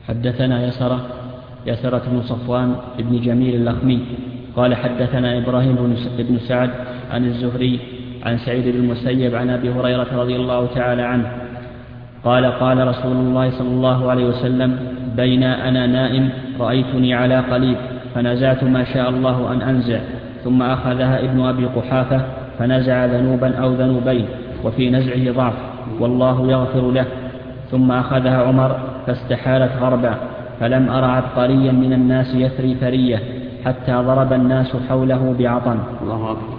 حدثنا يسرة بن صفوان بن جميل اللخمي قال حدثنا إبراهيم بن سعد عن الزهري عن سعيد بن المسيب عن أبي هريرة رضي الله تعالى عنه قال قال رسول الله صلى الله عليه وسلم بين أنا نائم رأيتني على قليب فنزعت ما شاء الله أن أنزع ثم أخذها ابن أبي قحافة فنزع ذنوبا أو ذنوبين وفي نزعه ضعف والله يغفر له ثم أخذها عمر فاستحالت غربا فلم أر عبقريا من الناس يثري ثرية حتى ضرب الناس حوله بعطن. الله أكبر.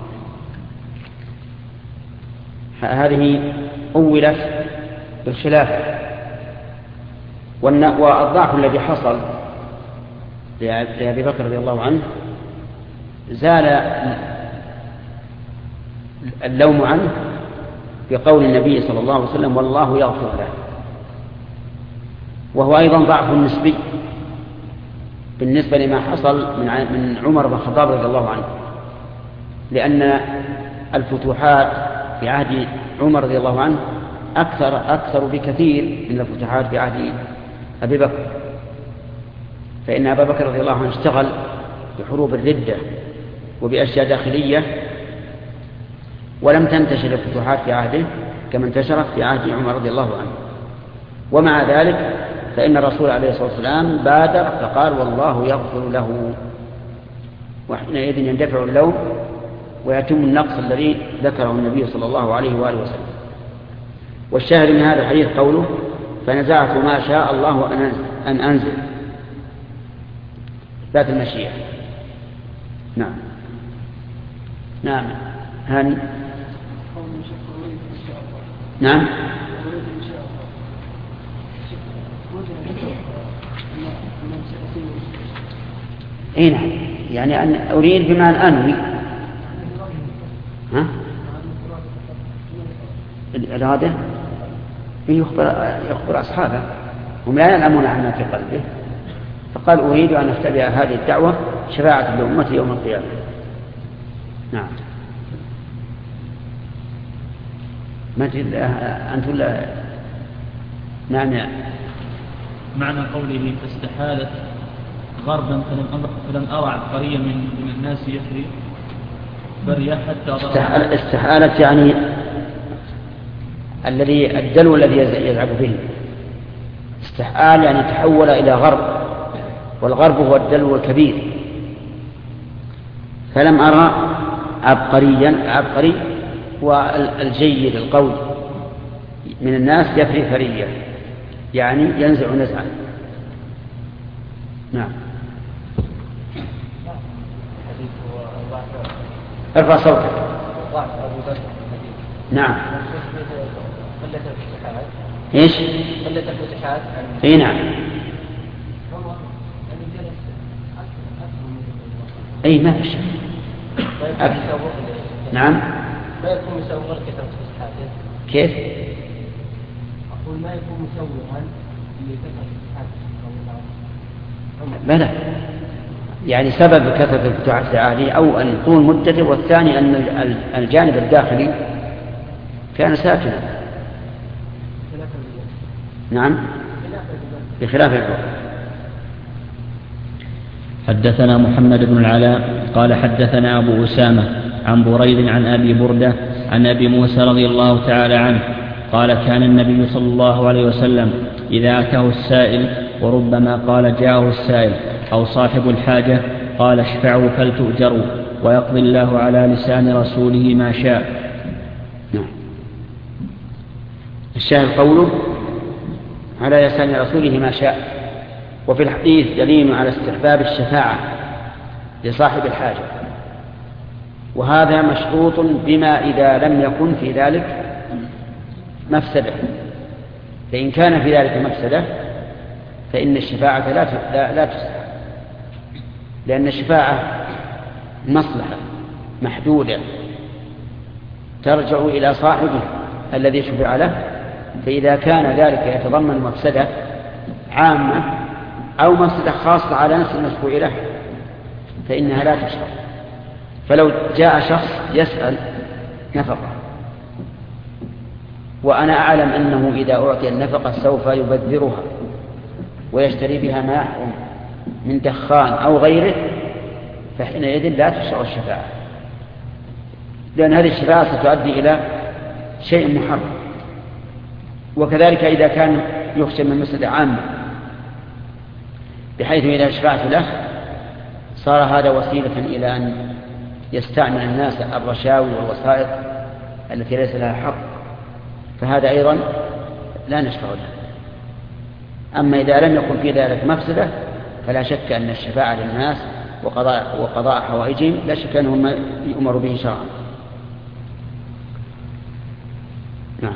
هذه أولت بالخلافة، والضعف الذي حصل لأبي بكر رضي الله عنه زال اللوم عنه بقول النبي صلى الله عليه وسلم والله يغفر له، وهو أيضا ضعف نسبي بالنسبة لما حصل من عمر بن الخطاب رضي الله عنه، لأن الفتوحات في عهد عمر رضي الله عنه أكثر بكثير من الفتوحات في عهد أبي بكر، فإن أبا بكر رضي الله عنه اشتغل بحروب الردة وبأشياء داخلية، ولم تنتشر الفتوحات في عهده كما انتشرت في عهد عمر رضي الله عنه. ومع ذلك فإن الرسول عليه الصلاة والسلام بادر فقال والله يغفر له، وحينئذ يندفع اللوم ويتم النقص الذي ذكره النبي صلى الله عليه وآله وسلم. والشاهد من هذا الحديث قوله فنزعت ما شاء الله أن أنزل، ذات المشيئة. نعم هاني. نعم اي نعم، يعني أن أريد بما أن أنوي. ها الإرادة يخبر أصحابه هم لا يعلمون عما في قلبه، فقال أريد أن أتبع هذه الدعوة شفاعة لأمتي يوم القيامة. نعم ما أنت ولا نعم. معنى قوله فاستحالت غربا فلم أرى عبقريا من الناس يثري بريا حتى استحالت يعني الدلو الذي يذهب به، استحال يعني تحول إلى غرب، والغرب هو الدلو الكبير. فلم أرى عبقري والجيد القوي من الناس يفري فرية، يعني ينزع نزعا. نعم ارفع صوتك. نعم ايش اي نعم اي ما في شك. نعم ما يكون مسوغا كثرة الفتحات. كيف؟ أقول ما يكون مسوغا لكثرة الفتحات. بلى، يعني سبب كثرة الفتحات هذه أو أن طول مدته، والثاني أن الجانب الداخلي كان ساكنا. نعم بخلاف البر. حدثنا محمد بن العلاء قال حدثنا أبو أسامة عن بريد عن أبي بردة عن أبي موسى رضي الله تعالى عنه قال كان النبي صلى الله عليه وسلم إذا أتاه السائل، وربما قال جاءه السائل أو صاحب الحاجة، قال اشفعوا فلتؤجروا ويقضي الله على لسان رسوله ما شاء. الشاهد قوله على لسان رسوله ما شاء. وفي الحديث دليل على استحباب الشفاعة لصاحب الحاجة، وهذا مشروط بما إذا لم يكن في ذلك مفسدة، فإن كان في ذلك مفسدة فإن الشفاعة لا تستحب، لأن الشفاعة مصلحة محدودة ترجع إلى صاحبه الذي شفع له، فإذا كان ذلك يتضمن مفسدة عامة أو مفسدة خاصة على نفس المشفوع له فإنها لا تشرع. فلو جاء شخص يسأل نفقة وأنا أعلم أنه إذا أعطي النفقة سوف يبذرها ويشتري بها ما يحرم من دخان أو غيره فحينئذ لا تشرع الشفاعة، لأن هذه الشفاعة ستؤدي إلى شيء محرم. وكذلك إذا كان يخشى من مفسدة عامة بحيث إذا شفعت له صار هذا وسيلة إلى أن يستعمل الناس الرشاوي والوسائط التي ليس لها حق، فهذا أيضا لا نشفع له. أما إذا لم يكن في ذلك مفسدة فلا شك أن الشفاعة للناس وقضاء حوائجهم لا شك أنهم يؤمر به شرعا. نعم.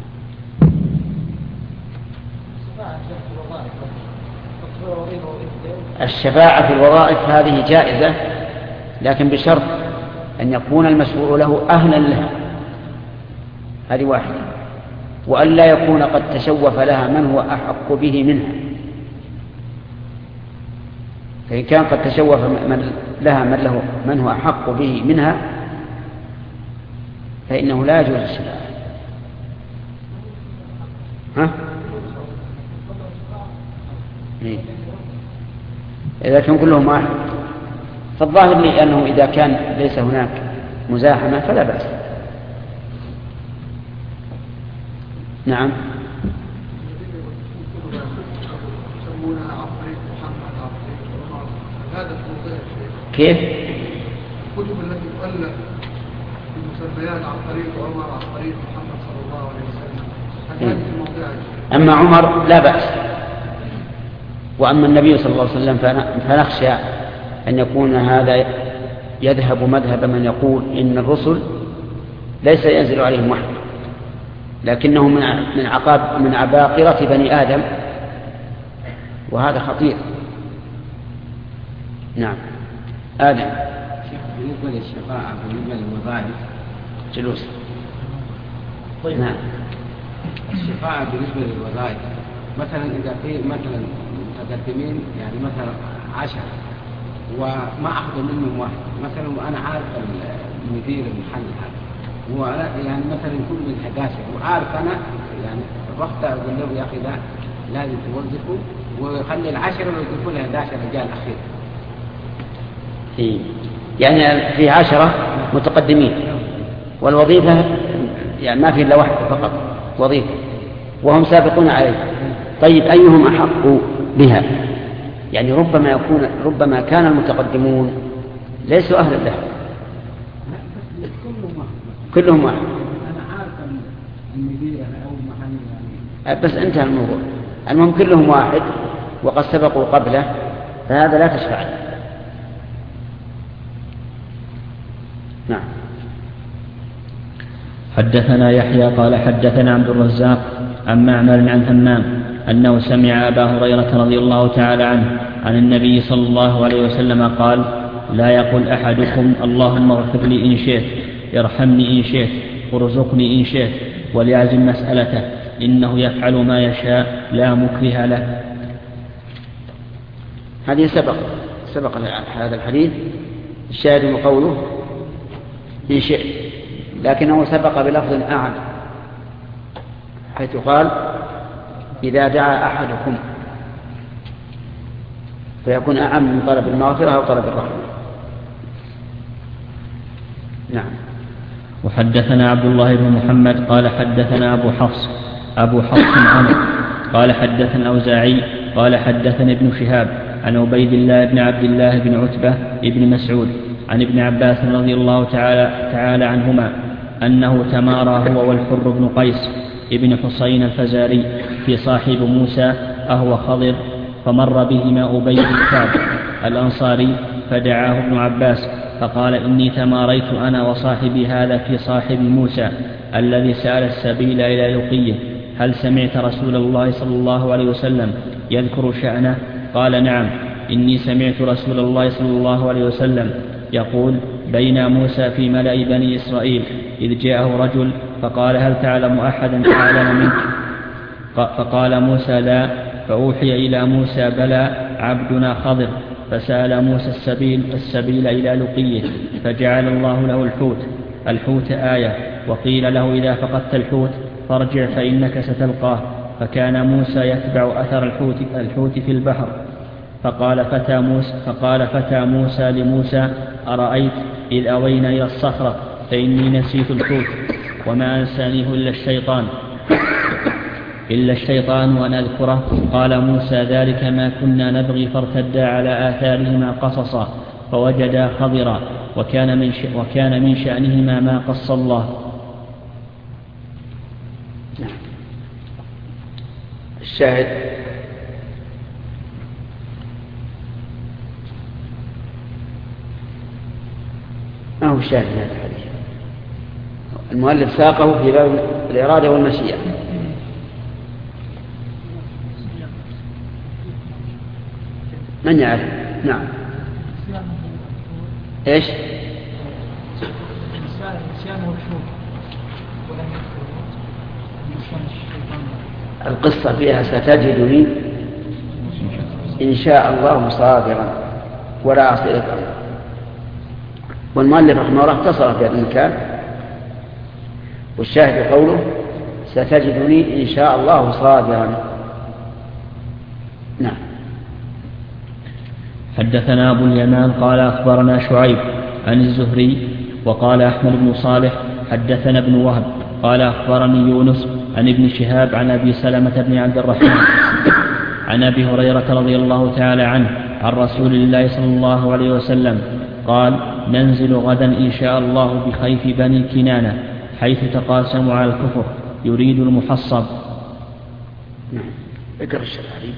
الشفاعة في الوظائف هذه جائزة، لكن بشرط أن يكون المشفوع له أهلا لها، هذه واحدة، وأن لا يكون قد تشوف لها من هو أحق به منها. فإن كان قد تشوف لها من هو أحق به منها فإنه لا يجوز الشفاعة. إذا كان كلهم واحد، فالظاهر لي أنه إذا كان ليس هناك مزاحمة فلا بأس. نعم. كيف؟ الكتب التي تؤلف بمسميات عن طريق عمر عن طريق محمد صلى الله عليه وسلم، هل هذه في موضعها؟ أما عمر لا بأس، وأما النبي صلى الله عليه وسلم فنخشى أن يكون هذا يذهب مذهب من يقول إن الرسل ليس ينزل عليهم وحي، لكنه من عباقرة بني آدم، وهذا خطير. نعم. آدم. بالنسبة للشفاعة بالنسبة للوظائف جلوس. طيب. نعم. الشفاعة بالنسبة للوظائف مثلا إذا في مثلا متقدمين يعني مثلا 10 وما أخذ منهم واحد مثلا، وأنا عارف المدير المحل هذا وأنا يعني مثلا يكون من 11 وعارف أنا يعني الوقت أقول له يا أخي لا لازم توظفه ويخلي 10 ويضيفوا له 11 رجال أخير. يعني في 10 متقدمين والوظيفة يعني ما في إلا واحد فقط وظيفة وهم سابقون عليه. طيب أيهم أحق بها؟ يعني ربما كان المتقدمون ليسوا أهلا له. كلهم واحد. أنا عارف المدير أو المحل يعني. بس انتهى الموضوع. المهم كلهم واحد وقد سبقوا قبله، فهذا لا تشفع له. نعم. حدثنا يحيى قال حدثنا عبد الرزاق عن معمر عن همام أنه سمع أبا هريرة رضي الله تعالى عنه عن النبي صلى الله عليه وسلم قال: لا يقول أحدكم اللهم اغفر لي إن شئت، ارحمني إن شئت، وارزقني إن شئت، وليعزم مسألته، إنه يفعل ما يشاء لا مكره له. هذه سبق هذا الحديث، الشاهد من قوله إن شئت، لكنه سبق بلفظ أعلى حيث قال: إذا دعا أحدكم، فيكون أعم من طلب المغفرة أو طلب الرحمة. نعم. وحدثنا عبد الله بن محمد قال حدثنا أبو حفص عمرو قال حدثنا الأوزاعي قال حدثنا ابن شهاب عن عبيد الله بن عبد الله بن عتبة بن مسعود عن ابن عباس رضي الله تعالى عنهما أنه تمارى هو والحر بن قيس ابن حصين الفزاري في صاحب موسى أهو خضر، فمر بهما أبي بن كعب الأنصاري فدعاه ابن عباس فقال: إني تماريت أنا وصاحبي هذا في صاحب موسى الذي سأل السبيل إلى لقيه، هل سمعت رسول الله صلى الله عليه وسلم يذكر شأنه؟ قال: نعم، إني سمعت رسول الله صلى الله عليه وسلم يقول: بين موسى في ملأ بني إسرائيل إذ جاءه رجل فقال: هل تعلم أحدا أعلم منك؟ فقال موسى: لا. فأوحي إلى موسى: بلى، عبدنا خضر. فسأل موسى السبيل إلى لقيه، فجعل الله له الحوت آية، وقيل له: إذا فقدت الحوت فارجع فإنك ستلقاه، فكان موسى يتبع أثر الحوت في البحر. فقال فتى موسى لموسى: أرأيت إذ أوينا إلى الصخرة فإني نسيت الحوت وما أنسانيه إلا الشيطان وأن أذكره. قال موسى: ذلك ما كنا نبغي، فارتدا على آثارهما قصصا فوجدا خضرا وكان من شأنهما ما قص الله. الشاهد ما هو الشاهد من هذا الحديث؟ المؤلف ساقه في باب الإرادة والمشيئة. من يعرف؟ نعم. ايش؟ القصة فيها ستجدني إن شاء الله صابرا ولا أعصي لك أمرا. والمؤلف رحمه الله اختصر في هذا المكان، والشاهد قوله ستجدني إن شاء الله صابرا. نعم. حدثنا أبو اليمان قال أخبرنا شعيب عن الزهري وقال أحمد بن صالح حدثنا ابن وهب قال أخبرني يونس عن ابن شهاب عن أبي سلمة بن عبد الرحمن عن أبي هريرة رضي الله تعالى عنه عن رسول الله صلى الله عليه وسلم قال: ننزل غدا إن شاء الله بخيف بني كنانة حيث تقاسموا على الكفر يريد المحصب. نعم. اقرأ الشرعي.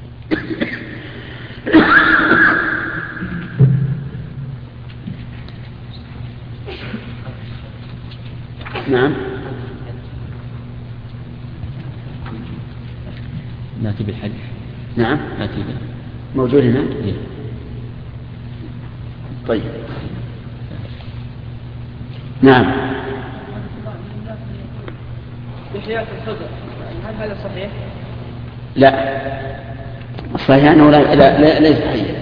نعم. ناتي بالحج. نعم. ناتي به. موجود هنا. إيه. طيب. نعم. بحياة الصدر، هل هذا صحيح؟ لا، الصحيح أنه ليس حيا.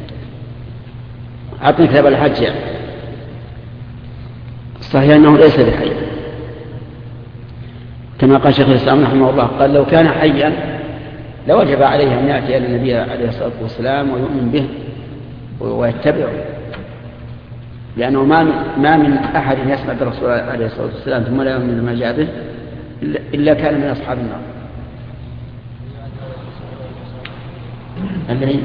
أعطني كتاب الحج يعني. الصحيح أنه ليس بحي، كما قال شيخ الإسلام رحمه الله، قال: لو كان حيا لوجب عليه أن يأتي إلى النبي عليه الصلاة والسلام ويؤمن به ويتبعه، لأنه ما من أحد يسمع بالرسول عليه الصلاة والسلام ثم لا يؤمن بما جاء به إلا كان من أصحاب النار. الذي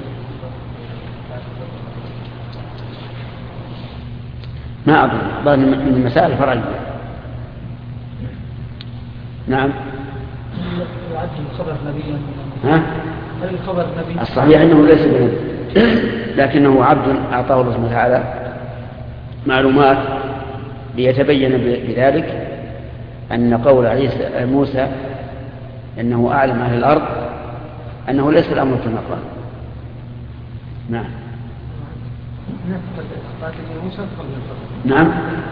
ما أظن من المسائل الفرعية. نعم. هل الخبر نبي؟ الصحيح أنه ليس بنبي، لكنه عبد أعطاه الله سبحانه وتعالى معلومات ليتبين بذلك أن قول عيسى موسى أنه أعلم أهل الأرض أنه ليس الأمر كما قال. نعم. نعم.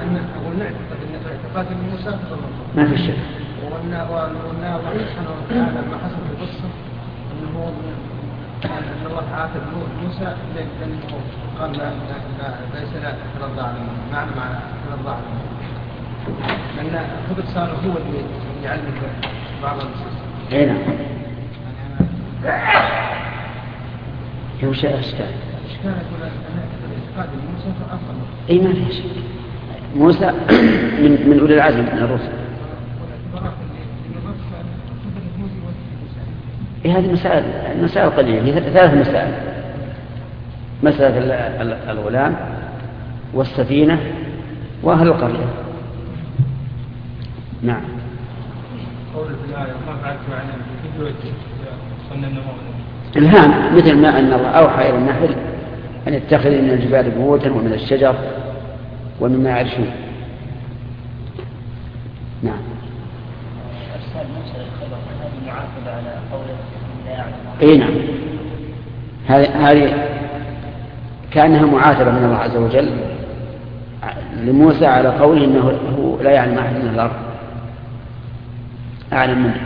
ما في شك. والله سبحانه وتعالى لما حصل القصة أنه أن الله تعالى موسى لأنه قال ليس لا ترضى عنه معنى ترضى عنه، لأن خبر صار هو اللي يعلم بعض النصوص. أي نعم. هو شيء أشكال. أشكال يقول أن اعتقاد موسى فأفضل. أي ما في شك. موسى من أولي العزم من الرسل. هذه مسائل قليلة، 3 مسائل: مسألة الغلام والسفينة وأهل القرية. نعم. قول في الآية ما فعلت عن الهام، مثل ما أن الله أوحى إلى النحل أن يتخذ من الجبال بيوتا ومن الشجر ومما يعرشون. نعم. اي نعم، هذه كأنها معاتبة من الله عز وجل لموسى على قوله انه لا يعلم احد من الارض اعلم منه.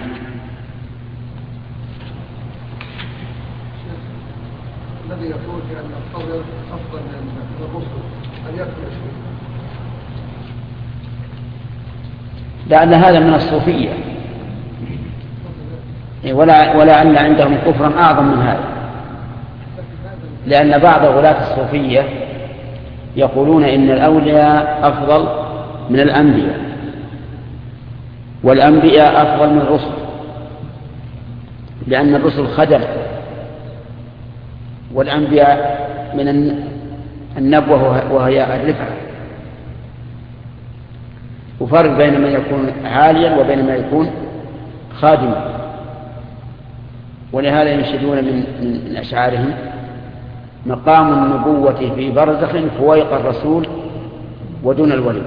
الذي يقول بان القول افضل من الرسل ان يكون شيء، لعل هذا من الصوفية. ولعل عندهم كفرا أعظم من هذا، لأن بعض غلاة الصوفية يقولون إن الأولياء أفضل من الأنبياء، والأنبياء أفضل من الرسل، لأن الرسل خدم، والأنبياء من النبوة وهي الرفعة، وفرق بين من يكون عاليا وبين من يكون خادما. ولهذا ينشدون من أشعارهم: مقام النبوة في برزخ فويق الرسول ودون الولي.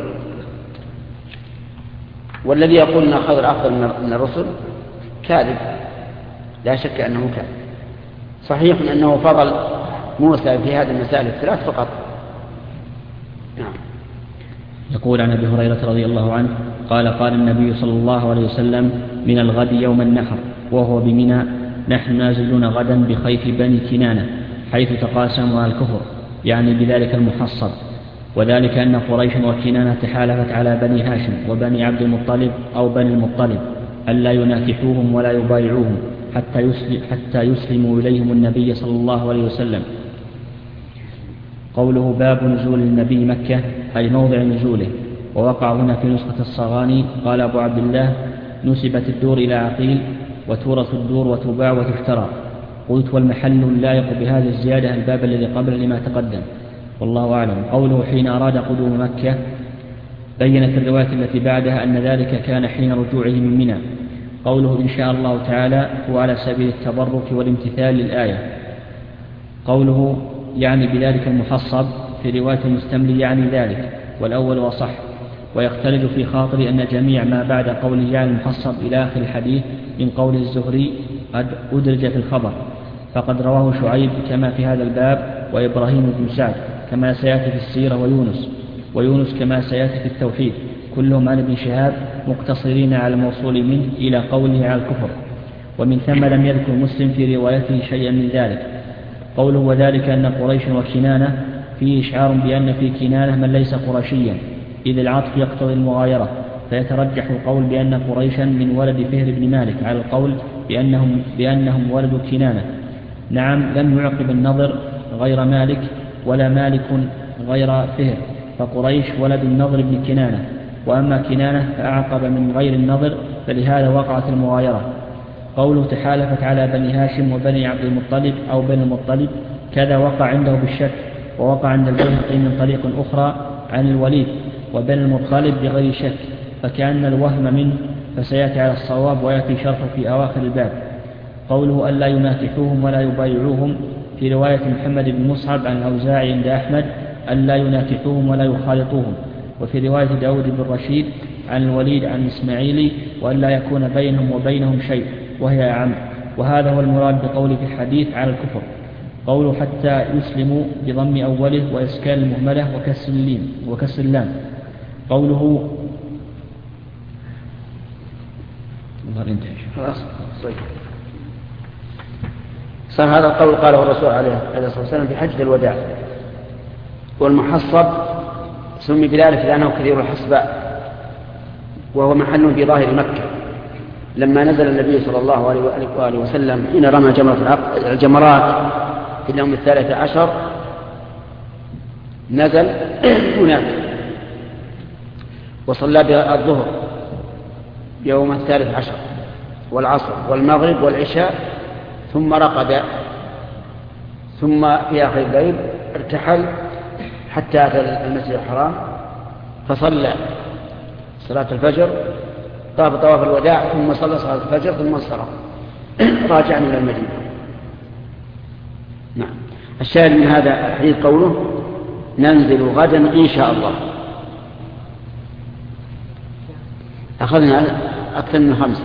والذي يقول أن الخضر أفضل من الرسل كاذب، لا شك أنه كاذب. صحيح أنه فضل موسى في هذه المسائل الثلاث فقط. نعم. يقول عن أبي هريرة رضي الله عنه قال: قال النبي صلى الله عليه وسلم: من الغد يوم النحر وهو بمنى: نحن نازلون غدا بخيف بني كنانة حيث تقاسموا على الكفر، يعني بذلك المحصب. وذلك أن قريش وكنانة تحالفت على بني هاشم وبني عبد المطلب أو بني المطلب ألا يناكحوهم ولا يبايعوهم حتى يسلموا إليهم النبي صلى الله عليه وسلم. قوله: باب نزول النبي مكة، أي موضع نزوله. ووقع هنا في نسخة الصغاني. قال أبو عبد الله: نسبت الدور إلى عقيل، وتورث الدور وتباع وتشترى. قلت: والمحل اللائق بهذه الزيادة الباب الذي قبل لما تقدم، والله أعلم. قوله: حين أراد قدوم مكة، بينت الرواية التي بعدها أن ذلك كان حين رجوعه من منى. قوله: إن شاء الله تعالى، هو على سبيل التبرك والامتثال للآية. قوله: يعني بذلك المحصب، في رواية المستملي يعني ذلك، والأول وصح. ويختلج في خاطري أن جميع ما بعد قوله يعني المحصب إلى آخر الحديث من قول الزهري قد أدرج في الخبر، فقد رواه شعيب كما في هذا الباب، وإبراهيم بن سعد كما سيأتي في السيرة، ويونس كما سيأتي في التوحيد، كلهم عن ابن شهاب مقتصرين على الموصول منه إلى قوله على الكفر. ومن ثم لم يذكر مسلم في روايته شيئا من ذلك. قوله: وذلك أن قريش وكنانة، فيه إشعار بأن في كنانة من ليس قرشيا، إذ العطف يقتضي المغايرة، فيترجح القول بأن قريشا من ولد فهر بن مالك على القول بأنهم ولد كنانة. نعم، لم يعقب النضر غير مالك ولا مالك غير فهر، فقريش ولد النضر بن كنانة، وأما كنانة فأعقب من غير النضر، فلهذا وقعت المغايرة. قوله: تحالفت على بني هاشم وبني عبد المطلب أو بني المطلب، كذا وقع عنده بالشك، ووقع عند البيهقي من طريق أخرى عن الوليد وبني المطلب بغير شك، فكأن الوهم منه، فسيأتي على الصواب ويأتي شرحه في أواخر الباب. قوله: ألا يناكحوهم ولا يبايعوهم، في رواية محمد بن مصعب عن الأوزاعي عند أحمد: ألا يناكحوهم ولا يخالطوهم. وفي رواية داود بن رشيد عن الوليد عن إسماعيلي: وألا يكون بينهم وبينهم شيء، وهي أعم. وهذا هو المراد بقوله في الحديث على الكفر. قوله: حتى يسلموا بضم أوله وإسكان المهملة وكسر اللام. قوله: صار هذا القول قاله الرسول عليه الصلاة والسلام في حجة الوداع. والمحصب سمي بذلك لأنه كثير الحصباء، وهو محل في ظاهر مكة. لما نزل النبي صلى الله عليه وآله وسلم حين رمى الجمرات في اليوم 13 نزل هناك وصلى بالظهر يوم 13 والعصر والمغرب والعشاء، ثم رقد، ثم في آخر الليل ارتحل حتى أتى المسجد الحرام فصلى صلاة الفجر، طاف طواف الوداع، ثم صلى صلاة الفجر، ثم انصرف راجعا إلى المدينة. نعم. الشاهد من هذا الحديث قوله: ننزل غدا إن شاء الله. أخذنا أكثر من 5.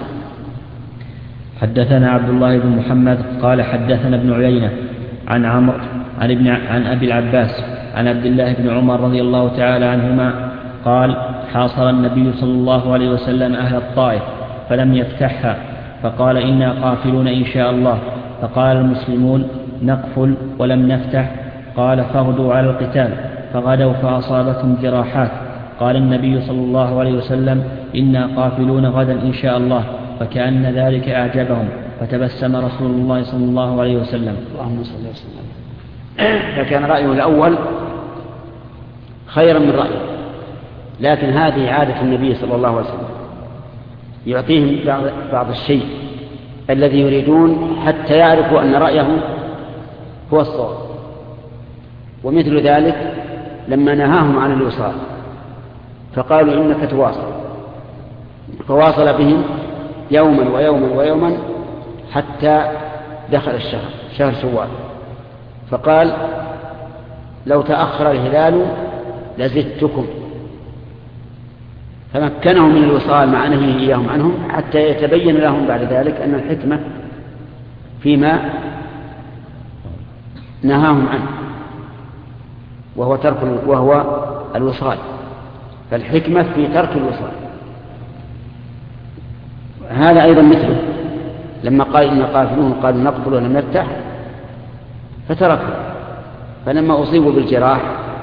حدثنا عبد الله بن محمد قال حدثنا ابن عيينة عن عمرو عن أبي العباس عن عبد الله بن عمر رضي الله تعالى عنهما قال: حاصر النبي صلى الله عليه وسلم أهل الطائف فلم يفتحها، فقال: إنا قافلون إن شاء الله. فقال المسلمون: نقفل ولم نفتح. قال: فاغدوا على القتال. فغدوا فأصابتهم جراحات. قال النبي صلى الله عليه وسلم: إنا قافلون غدا إن شاء الله. فكأن ذلك أعجبهم، فتبسم رسول الله صلى الله عليه وسلم. اللهم صل وسلم. فكان رأيه الأول خيرا من رأيه، لكن هذه عادة النبي صلى الله عليه وسلم، يعطيهم بعض الشيء الذي يريدون حتى يعرفوا أن رأيه هو الصواب. ومثل ذلك لما نهاهم عن الوصال فقالوا إنك تواصل، فواصل بهم يوما ويوما ويوما حتى دخل الشهر، شهر شوال، فقال لو تأخر الهلال لزدتكم، فمكنهم من الوصال مع نهيه إياهم عنهم حتى يتبين لهم بعد ذلك أن الحكمة فيما نهاهم عنه وهو الوصال، فالحكمة في ترك الوصال. هذا أيضا مثله لما قال إن قافلون قالوا نقتل ولم نفتح فتركوا، فلما أصيبوا بالجراح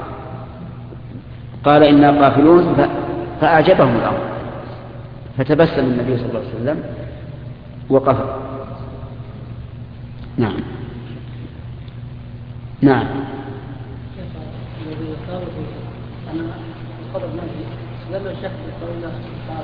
قال إنا قافلون فأعجبهم الأمر فتبسم النبي صلى الله عليه وسلم وقفل. نعم نعم. أنا قبل نفسي لما شك بقول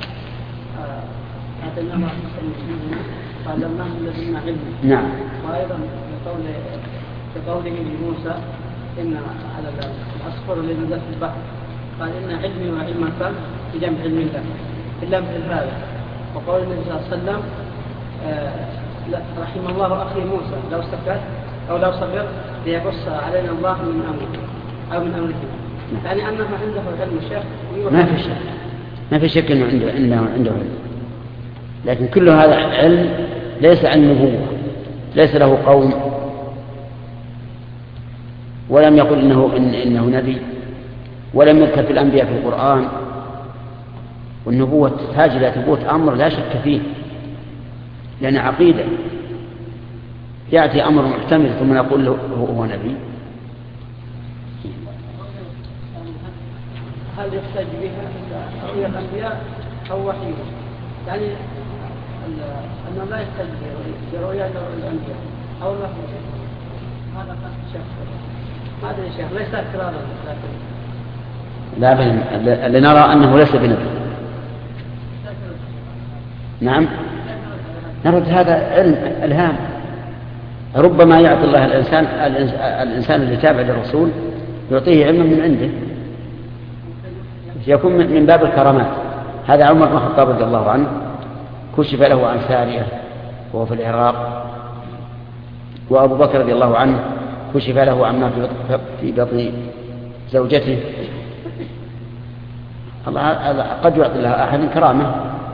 أتينا الله قال لما الذين علموا. نعم. وأيضا بقوله لموسى إن على الأصفر الذي نزل في البحر قال إن علمي وعلم الفم في جنب علم الله إلا مثل هذا. وقال النبي صلى الله عليه وسلم رحم الله أخي موسى لو سكت أو لو صبر ليقص علينا الله من أمره أو من أمره. يعني أنه عنده علم الشيخ ما في شك أنه عنده علم، لكن كل هذا علم ليس عن نبوة، ليس له قوم، ولم يقل إنه نبي، ولم يذكر في الأنبياء في القرآن. والنبوة تحتاج إلى ثبوت أمر لا شك فيه، لأن عقيدة يأتي أمر محتمل ثم نقول له هو نبي. هل يحتاج بها رؤية الأنبياء أو وحيهم؟ يعني أنه لا يحتاج برؤية الأنبياء أو الوحي. هذا شيخ ما أدري شيخ ليس اكرارا، لكن لا بل اللي نرى أنه ليس بنبي. نعم نرد هذا علم الهام، ربما يعطي الله الإنسان اللي تابع للرسول يعطيه علما من عنده يكون من باب الكرامات. هذا عمر بن الخطاب رضي الله عنه كشف له عن سارية وهو في العراق، وأبو بكر رضي الله عنه كشف له عما في بطن زوجته. الله قد يعطي لها أحد كرامة.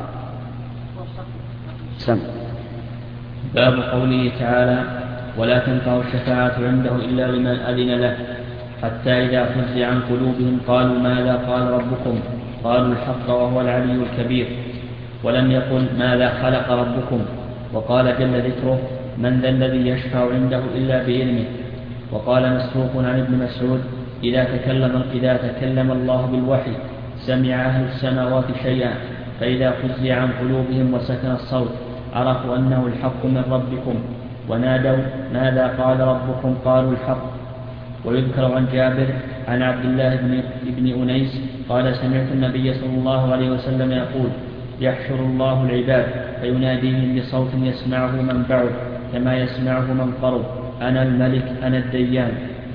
سم. باب قوله تعالى ولا تنفع الشفاعة عنده إلا لمن أذن له، حتى إذا فزع عن قلوبهم قالوا ماذا قال ربكم؟ قالوا الحق وهو العلي الكبير. ولم يقل ماذا خلق ربكم. وقال جل ذكره من ذا الذي يشفع عنده إلا بإذنه. وقال مسروق عن ابن مسعود إذا تكلم الله بالوحي سمع أهل السماوات شيئا، فإذا فزع عن قلوبهم وسكن الصوت عرفوا أنه الحق من ربكم، ونادوا ماذا قال ربكم؟ قالوا الحق. ويذكر عن جابر عن عبد الله بن أنيس قال سمعت النبي صلى الله عليه وسلم يقول يحشر الله العباد فيناديهم بصوت يسمعه من بعد كما يسمعه من قرب أنا الملك أنا الديان.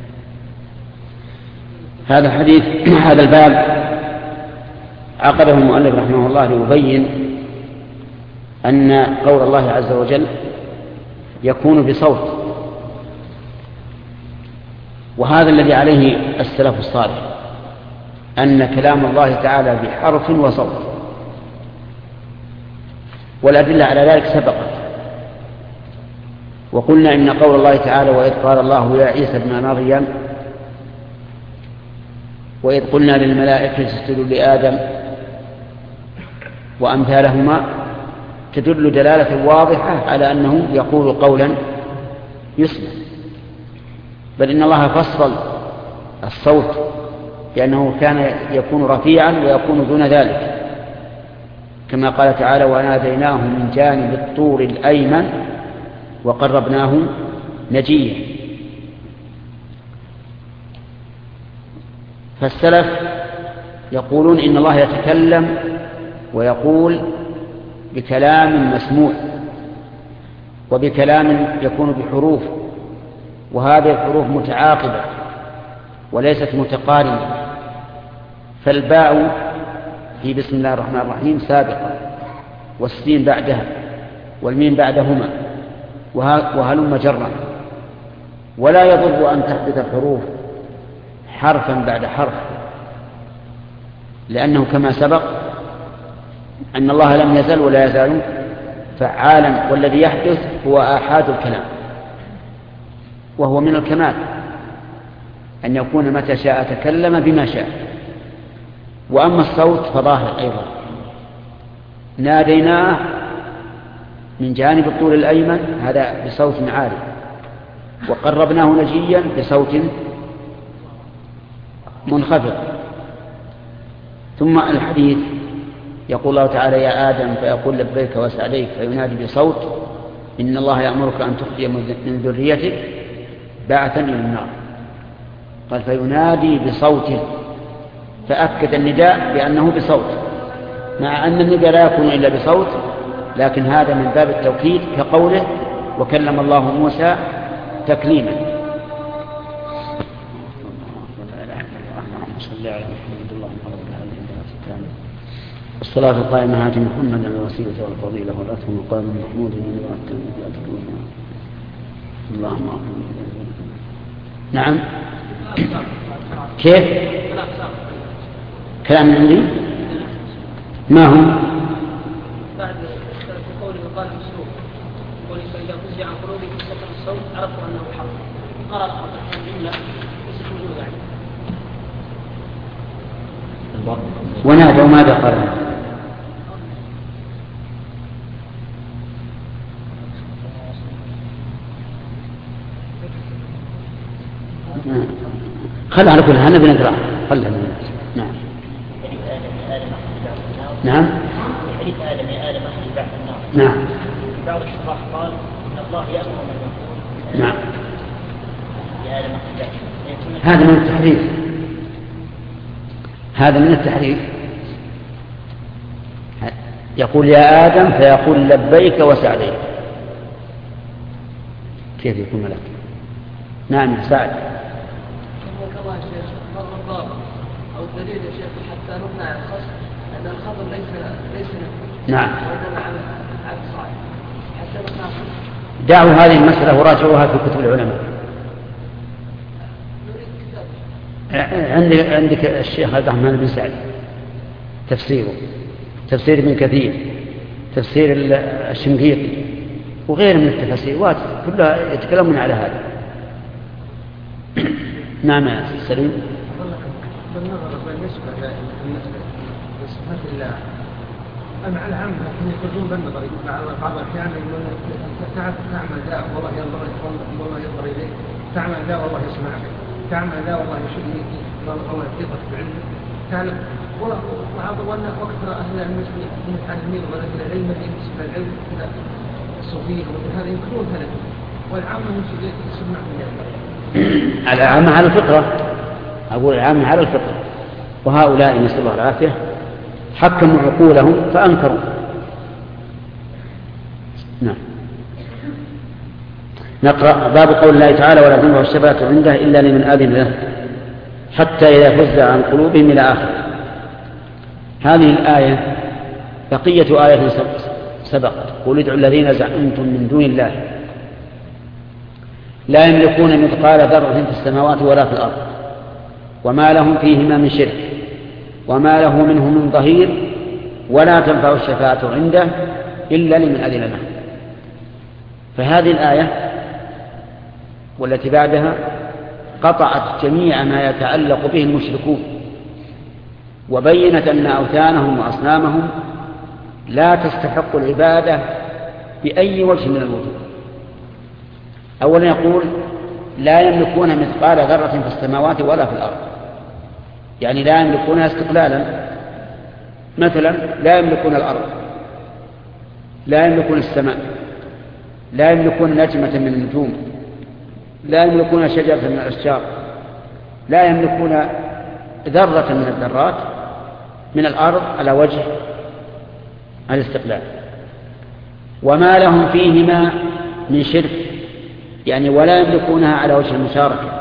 هذا حديث هذا الباب عقده المؤلف رحمه الله ليبين أن قول الله عز وجل يكون بصوت، وهذا الذي عليه السلف الصالح أن كلام الله تعالى بحرف وصوت، والأدلة على ذلك سبقت. وقلنا إن قول الله تعالى وإذ قال الله يا عيسى ابن مريم وإذ قلنا للملائكة اسجدوا لآدم وأمثالهما تدل دلالة واضحة على أنه يقول قولا يسمع، بل إن الله فصل الصوت لأنه كان يكون رفيعا ويكون دون ذلك، كما قال تعالى وناديناه من جانب الطور الأيمن وقربناه نجيا. فالسلف يقولون إن الله يتكلم ويقول بكلام مسموع وبكلام يكون بحروف، وهذه الحروف متعاقبة وليست متقارنة، فالباء في بسم الله الرحمن الرحيم سابقة، والسين بعدها، والميم بعدهما، وهلم جرا. ولا يضر أن تحدث الحروف حرفا بعد حرف، لأنه كما سبق أن الله لم يزل ولا يزال فعالا، والذي يحدث هو آحاد الكلام، وهو من الكمال أن يكون متى شاء تكلم بما شاء. وأما الصوت فظاهر أيضا، ناديناه من جانب الطول الأيمن هذا بصوت عالي، وقربناه نجيا بصوت منخفض. ثم الحديث يقول الله تعالى يا آدم فيقول لبيك وسعديك، فينادي بصوت إن الله يأمرك أن تخرج من ذريتك بعثا إلى النار. قال فينادي بصوت، فأكد النداء بأنه بصوت، مع أن النداء لا يكون إلا بصوت، لكن هذا من باب التوكيد كقوله وكلم الله موسى تكليما. الصلاة القائمة آت محمدا الوسيلة والفضيلة والأثم مقام محمود اللهم نعم. كيف كلام عندي ما هو بعد قوله قال مسلوك قوله فإذا فزع عن قلوبهم سكن الصوت عرفوا أنه حق قرأ الجملة ليست موجودة يعني. ونادوا ماذا قال؟ خلها على كل هنا بنقرأ خلها. نعم نعم حديث آدم يا آدم أخرج بعث النار. نعم. بعض الشراح قال إن الله يأمر من يقول نعم. يا آدم أخرج بعث النار. هذا من التحريف، هذا من التحريف. يقول يا آدم فيقول لبيك وسعديك، كيف يكون لك؟ نعم يا سعد. كما يا شيخ مر أو الدليل يا شيخ حتى نمنع الخصم أن الخبر ليس نعم. وإنما على الصعيد حتى نمنع. دعوا هذه المسألة وراجعوها في كتب العلماء. عندك الشيخ عبد الرحمن بن سعد تفسيره، تفسير ابن كثير، تفسير الشنقيطي وغيره من التفاسير كلها يتكلمون على هذا. نعم يا سليم. بالنسبة لصفات الله مع العام يخرجون بالنظر، مع بعض الأحيان يقولون تعمل ذا والله ينظر إليك، تعمل ذا والله يسمعك، تعمل ذا والله يشهدك، والله يحيطك بعلمك، تعلم. وأن أكثر أهل العلم المتعلمين ورجل العلم بالنسبة للعلم الصوفية وهذا يمكنون هذا، والعامة يسمع من هذا. العامة على الفطرة، أقول العامة على الفطرة، وهؤلاء نسأل الله العافية حكموا عقولهم فأنكروا. نعم. نقرأ باب قول الله تعالى ولا تنفع الشفاعة عنده إلا لمن أذن له حتى إذا فزع عن قلوبهم إلى آخر. هذه الآية بقية آية سبقت قل ادعوا الذين زعمتم من دون الله لا يملكون مثقال ذرة في السماوات ولا في الأرض وما لهم فيهما من شرك وما له منه من ظهير ولا تنفع الشفاعة عنده إلا لمن أذن له. فهذه الآية والتي بعدها قطعت جميع ما يتعلق به المشركون، وبينت أن أوثانهم وأصنامهم لا تستحق العبادة بأي وجه من الوجوه. أولا يقول لا يملكون مثقال ذرة في السماوات ولا في الأرض، يعني لا يملكونها استقلالا. مثلا لا يملكون الأرض، لا يملكون السماء، لا يملكون نجمة من النجوم، لا يملكون شجرة من الأشجار، لا يملكون ذرة من الذرات من الأرض على وجه الاستقلال، وما لهم فيهما من شرك، يعني ولا يملكونها على وجه المشاركة.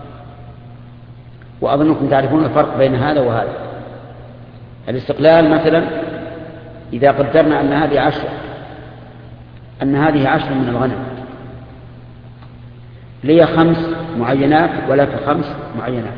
وأظنكم تعرفون الفرق بين هذا وهذا. الاستقلال مثلا إذا قدرنا أن هذه 10 من الغنم، لي 5 معينات ولك 5 معينات،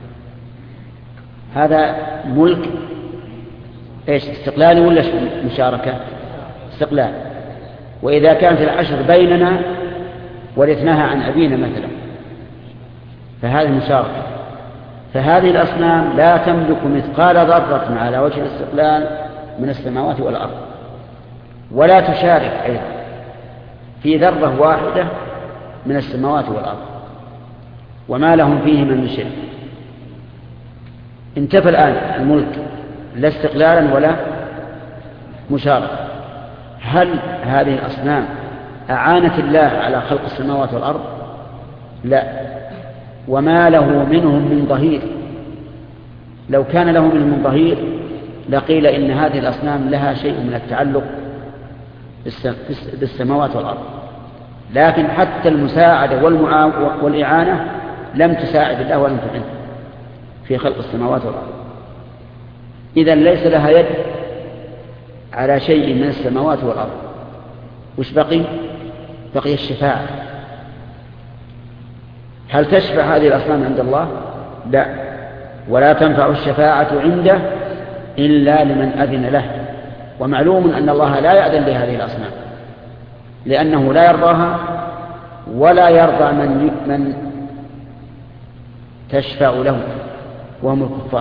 هذا ملك ايش؟ استقلالي ولا مشاركة؟ استقلال. وإذا كانت 10 بيننا ورثناها عن أبينا مثلا فهذه مشاركة. فهذه الأصنام لا تملك مثقال ذرة على وجه الاستقلال من السماوات والأرض، ولا تشارك أيضا في ذرة واحدة من السماوات والأرض، وما لهم فيه من شرك. انتفى الآن الملك لا استقلالا ولا مشاركة. هل هذه الأصنام أعانت الله على خلق السماوات والأرض؟ لا، وما له منهم من ظهير. لو كان له منهم من ظهير لقيل إن هذه الأصنام لها شيء من التعلق بالسماوات والأرض، لكن حتى المساعدة والإعانة لم تساعد الله ولم تعن في خلق السماوات والأرض. إذن ليس لها يد على شيء من السماوات والأرض. وش بقي؟ بقي الشفاعة. هل تشفع هذه الأصنام عند الله؟ لا، ولا تنفع الشفاعة عنده إلا لمن أذن له. ومعلوم أن الله لا يأذن لهذه الأصنام لأنه لا يرضاها ولا يرضى من تشفع له وهم الكفار.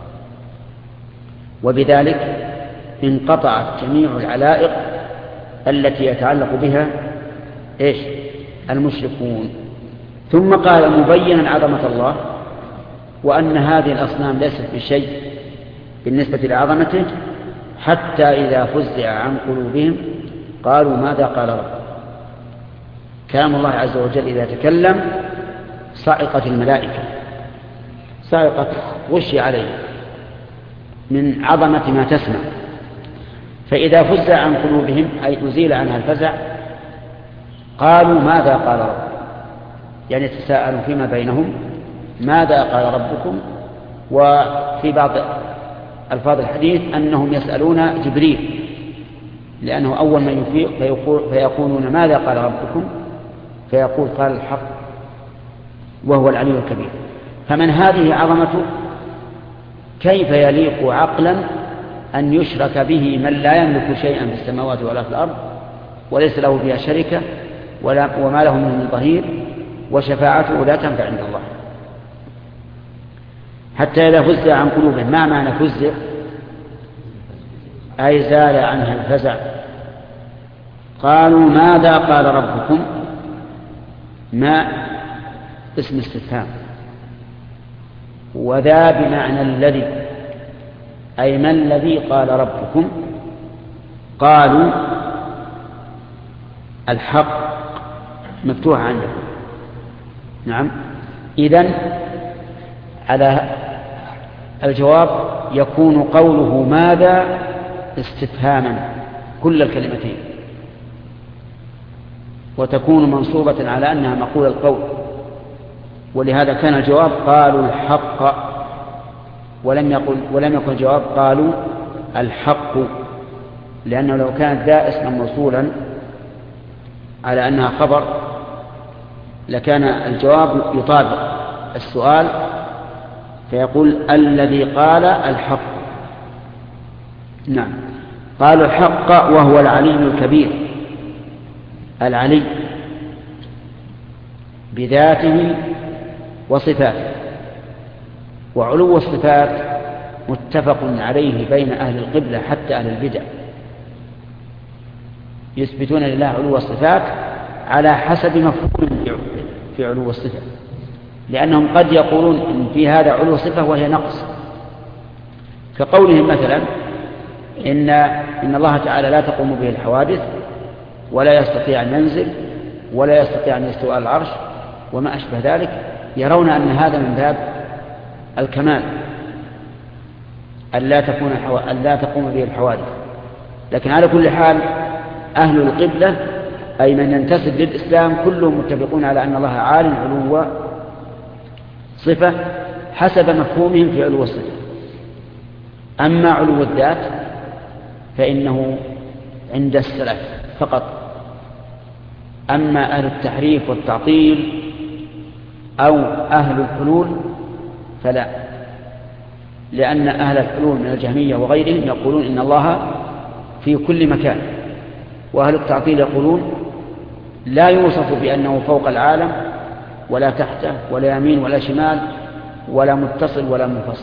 وبذلك انقطعت جميع العلائق التي يتعلق بها إيش؟ المشركون. ثم قال مبينا عظمة الله وأن هذه الأصنام ليست بشيء بالنسبة لعظمته، حتى إذا فزع عن قلوبهم قالوا ماذا قال رب. كلام الله عز وجل إذا تكلم صعقت الملائكة، صعقت غشي عليه من عظمة ما تسمع. فإذا فزع عن قلوبهم أي أزيل عنها الفزع قالوا ماذا قال رب، يعني يتساءلوا فيما بينهم ماذا قال ربكم. وفي بعض ألفاظ الحديث أنهم يسألون جبريل لأنه أول من يفيق فيقولون ماذا قال ربكم، فيقول قال الحق وهو العلي الكبير. فمن هذه عظمته كيف يليق عقلا أن يشرك به من لا يملك شيئا في السماوات ولا في الأرض وليس له فيها شركة وما له من ظهير وشفاعته لا تنفع عند الله. حتى إذا فزع عن قلوبهم، ما معنى فزع؟ أي زال عنها الفزع. قالوا ماذا قال ربكم؟ ما اسم استفهام، وذا بمعنى الذي، أي ما الذي قال ربكم؟ قالوا الحق مفتوح عندكم. نعم، إذن على الجواب يكون قوله ماذا استفهاما كل الكلمتين، وتكون منصوبة على أنها مقول القول، ولهذا كان الجواب قالوا الحق، ولم يكن الجواب قالوا الحق، لأنه لو كانت ذا اسما موصولا على أنها خبر لكان الجواب يطابق السؤال فيقول الذي قال الحق. نعم، قالوا الحق وهو العلي الكبير، العلي بذاته وصفاته. وعلو الصفات متفق عليه بين أهل القبلة حتى أهل البدع، يثبتون لله علو الصفات على حسب مفهوم في علو الصفة، لأنهم قد يقولون إن في هذا علو صفة وهي نقص، كقولهم مثلا إن الله تعالى لا تقوم به الحوادث، ولا يستطيع أن ينزل ولا يستطيع أن يستوى على العرش وما أشبه ذلك، يرون أن هذا من باب الكمال أن لا تقوم به الحوادث. لكن على كل حال أهل القبلة أي من ينتسب للإسلام كلهم متفقون على أن الله عال علو صفة حسب مفهومهم في علو الصفة. أما علو الذات فإنه عند السلف فقط. أما أهل التحريف والتعطيل أو أهل الحلول فلا، لأن أهل الحلول من الجهمية وغيرهم يقولون إن الله في كل مكان، وأهل التعطيل يقولون لا يوصف بأنه فوق العالم ولا تحته ولا يمين ولا شمال ولا متصل ولا منفصل.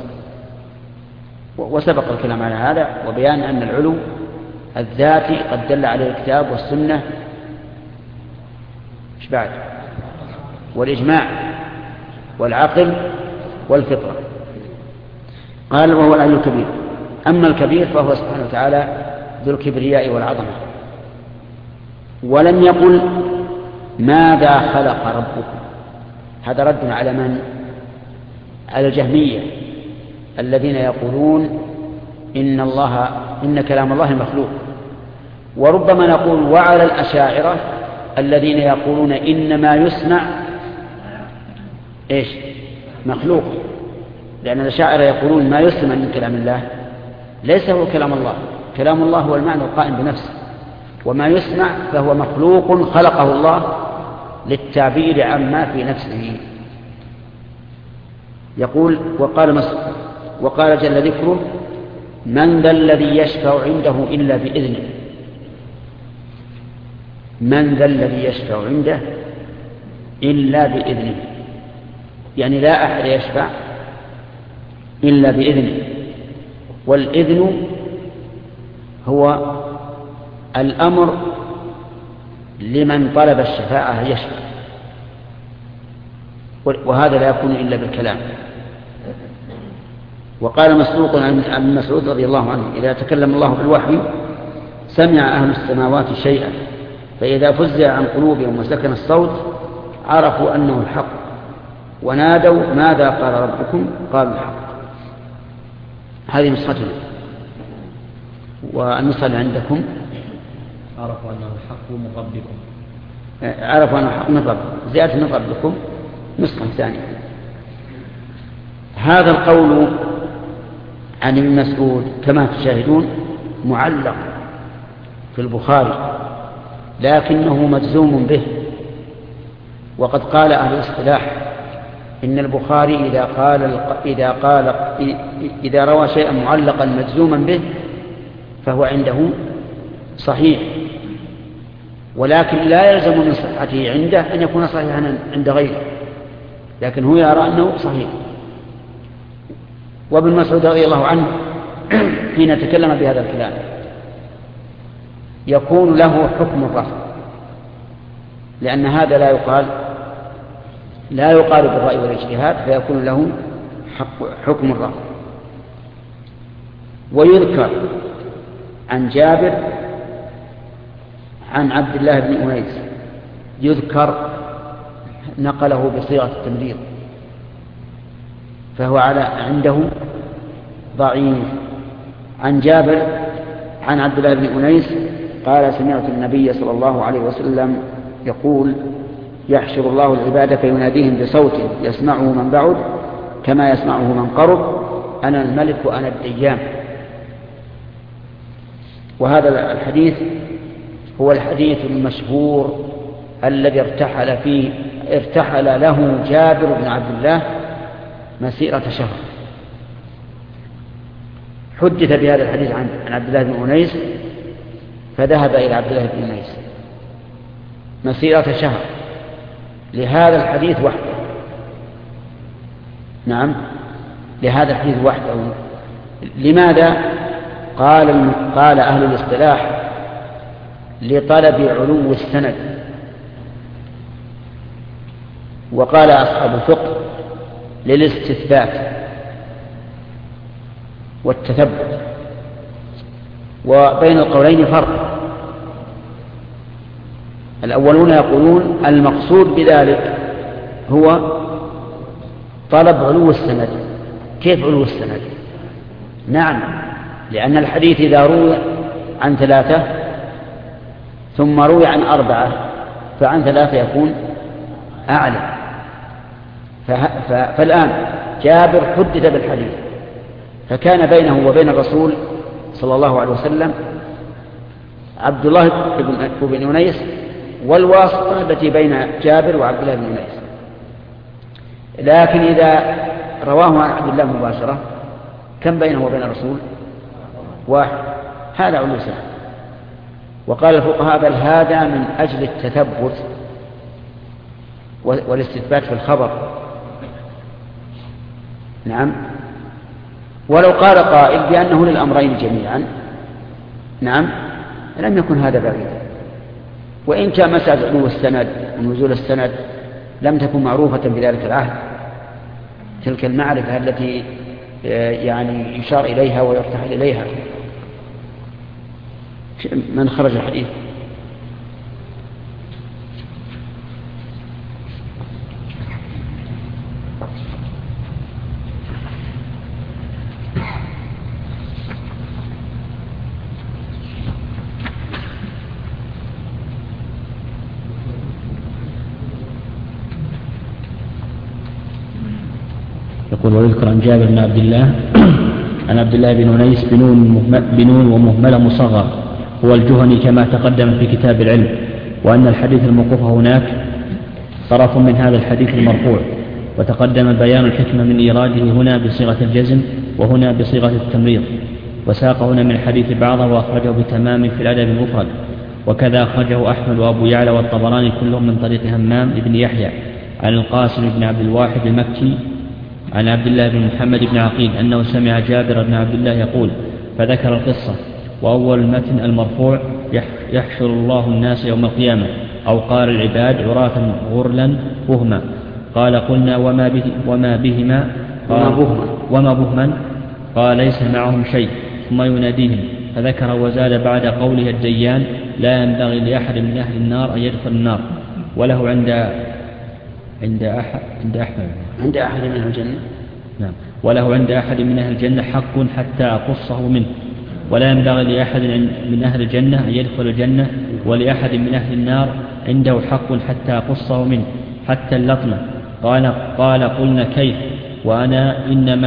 وسبق الكلام على هذا وبيان أن العلو الذاتي قد دل عليه الكتاب والسنة إيش بعد والإجماع والعقل والفطرة. قال وهو العلي الكبير. أما الكبير فهو سبحانه وتعالى ذو الكبرياء والعظمة. ولم يقل ماذا خلق ربكم، هذا رد على من؟ على الجهمية الذين يقولون إن كلام الله مخلوق. وربما نقول وعلى الأشاعرة الذين يقولون إن ما يسمع إيش مخلوق، لأن الأشاعرة يقولون ما يسمع من كلام الله ليس هو كلام الله، كلام الله هو المعنى القائم بنفسه، وما يسمع فهو مخلوق خلقه الله للتعبير عما في نفسه. يقول وقال جل ذكره من ذا الذي يشفع عنده إلا بإذنه. من ذا الذي يشفع عنده إلا بإذنه، يعني لا أحد يشفع إلا بإذنه. والإذن هو الأمر لمن طلب الشفاعة يشفع، وهذا لا يكون إلا بالكلام. وقال مسروق عن مسعود رضي الله عنه إذا تكلم الله بالوحي سمع أهل السماوات شيئا فإذا فزع عن قلوبهم وسكن الصوت عرفوا أنه الحق ونادوا ماذا قال ربكم؟ قالوا الحق. هذه نسختنا. والنسخة اللي عندكم عرفوا أنه الحق من ربكم. عرفوا أنه الحق من ربكم، زيادة من ربكم نسخة ثانية. هذا القول عن ابن مسعود كما تشاهدون معلق في البخاري لكنه مجزوم به. وقد قال أهل الاصطلاح إن البخاري إذا روى شيئا معلقا مجزوما به فهو عنده صحيح، ولكن لا يلزم من صحته عنده أن يكون صحيحا عند غيره، لكن هو يرى أنه صحيح. وابن مسعود رضي الله عنه حين تكلم بهذا الكلام يكون له حكم الرفع، لأن هذا لا يقارب الرأي والاجتهاد فيكون له حكم الرفع. ويذكر عن جابر عن عبد الله بن أنيس، يذكر نقله بصيغة التمريض فهو عنده ضعيف. عن جابر عن عبد الله بن أنيس قال سمعت النبي صلى الله عليه وسلم يقول يحشر الله العباد فيناديهم بصوت يسمعه من بعد كما يسمعه من قرب أنا الملك وأنا الديان. وهذا الحديث هو الحديث المشهور الذي ارتحل له جابر بن عبد الله مسيرة شهر. حدث بهذا الحديث عن عبد الله بن أنيس فذهب إلى عبد الله بن أنيس مسيرة شهر لهذا الحديث وحده. نعم لهذا الحديث وحده. لماذا؟ قال أهل الاصطلاح لطلب علو السند، وقال أصحاب الفقه للاستثبات والتثبت. وبين القولين فرق، الأولون يقولون المقصود بذلك هو طلب علو السند. كيف علو السند؟ نعم، لأن الحديث إذا روي عن 3 ثم روي عن 4 فعن 3 يكون أعلى. فالآن جابر حدث بالحديث، فكان بينه وبين الرسول صلى الله عليه وسلم عبد الله بن أنيس والواسطة التي بين جابر وعبد الله بن أنيس. لكن إذا رواه عن عبد الله مباشرة كم بينه وبين الرسول؟ 1. هذا علو سند. وقال الفقهاء بل هذا من أجل التثبت والاستثبات في الخبر. نعم. ولو قال قائل بأنه للأمرين جميعا نعم لم يكن هذا بعيدا. وإن كان مسألة علو السند ونزول السند لم تكن معروفة بذلك العهد، تلك المعرفة التي يعني يشار إليها ويرتحل إليها. من خرج الحديث؟ يقول ويذكر عن جابر بن عبد الله عن عبد الله بن أنيس بنون ومهملة مصغر هو الجهني كما تقدم في كتاب العلم، وأن الحديث الموقوف هناك طرف من هذا الحديث المرفوع، وتقدم بيان الحكمة من إيراده هنا بصيغة الجزم وهنا بصيغة التمريض، وساق هنا من الحديث بعضه وأخرجه بتمام في الأدب المفرد، وكذا أخرجه أحمد وأبو يعلى والطبراني كلهم من طريق همام بن يحيى عن القاسم بن عبد الواحد المكي عن عبد الله بن محمد بن عقيل أنه سمع جابر بن عبد الله يقول فذكر القصة. وأول المتن المرفوع يحشر الله الناس يوم القيامة، أو قال العباد عراة غرلا بهما. قال قلنا وما بهما؟ وما بهما؟ قال ليس معهم شيء. ثم يناديهم فذكر وزاد بعد قوله الديان لا ينبغي لأحد من أهل النار أن يدخل النار، وله عند أحد من أهل الجنة. نعم. وله عند أحد من أهل الجنة حق حتى أقصه منه، ولا ينبغي لأحد من أهل الجنة أن يدخل الجنة، ولأحد من أهل النار عنده حق حتى أقصه منه حتى اللطمة. قال قلنا كيف وأن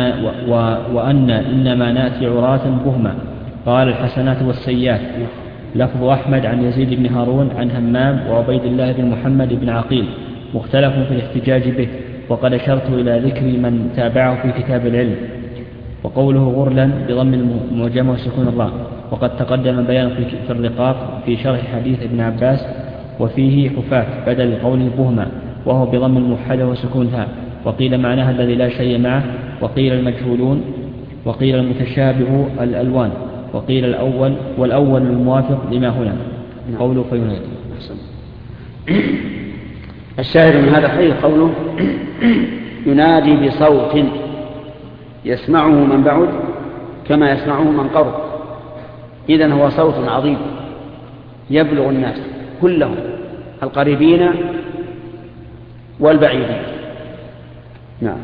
إنما ناتي عراة بهما. قال الحسنات والسيئات. لفظ أحمد عن يزيد بن هارون عن همام وعبيد الله بن محمد بن عقيل مختلف في الاحتجاج به، وقد أشرت إلى ذكر من تابعه في كتاب العلم. وقوله غرلا بضم المعجمة وسكون الراء، وقد تقدم بيان في الرقاق في شرح حديث ابن عباس وفيه حفاة بدل قوله بهما، وهو بضم الموحدة وسكون الهاء. وقيل معناها الذي لا شيء معه، وقيل المجهولون، وقيل المتشابه الألوان، وقيل الأول، والأول الموافق لما هنا. قوله فينادي. الشاهد من هذا الحديث قوله ينادي بصوت يسمعه من بعد كما يسمعه من قرب. إذن هو صوت عظيم يبلغ الناس كلهم القريبين والبعيدين. نعم.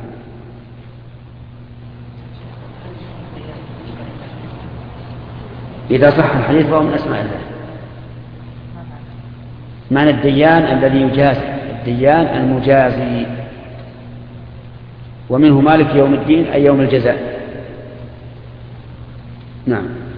إذا صح الحديث فهو من أسماء الله. معنى الديان الذي يجازي، الديان المجازي، ومنه مالك يوم الدين أي يوم الجزاء. نعم.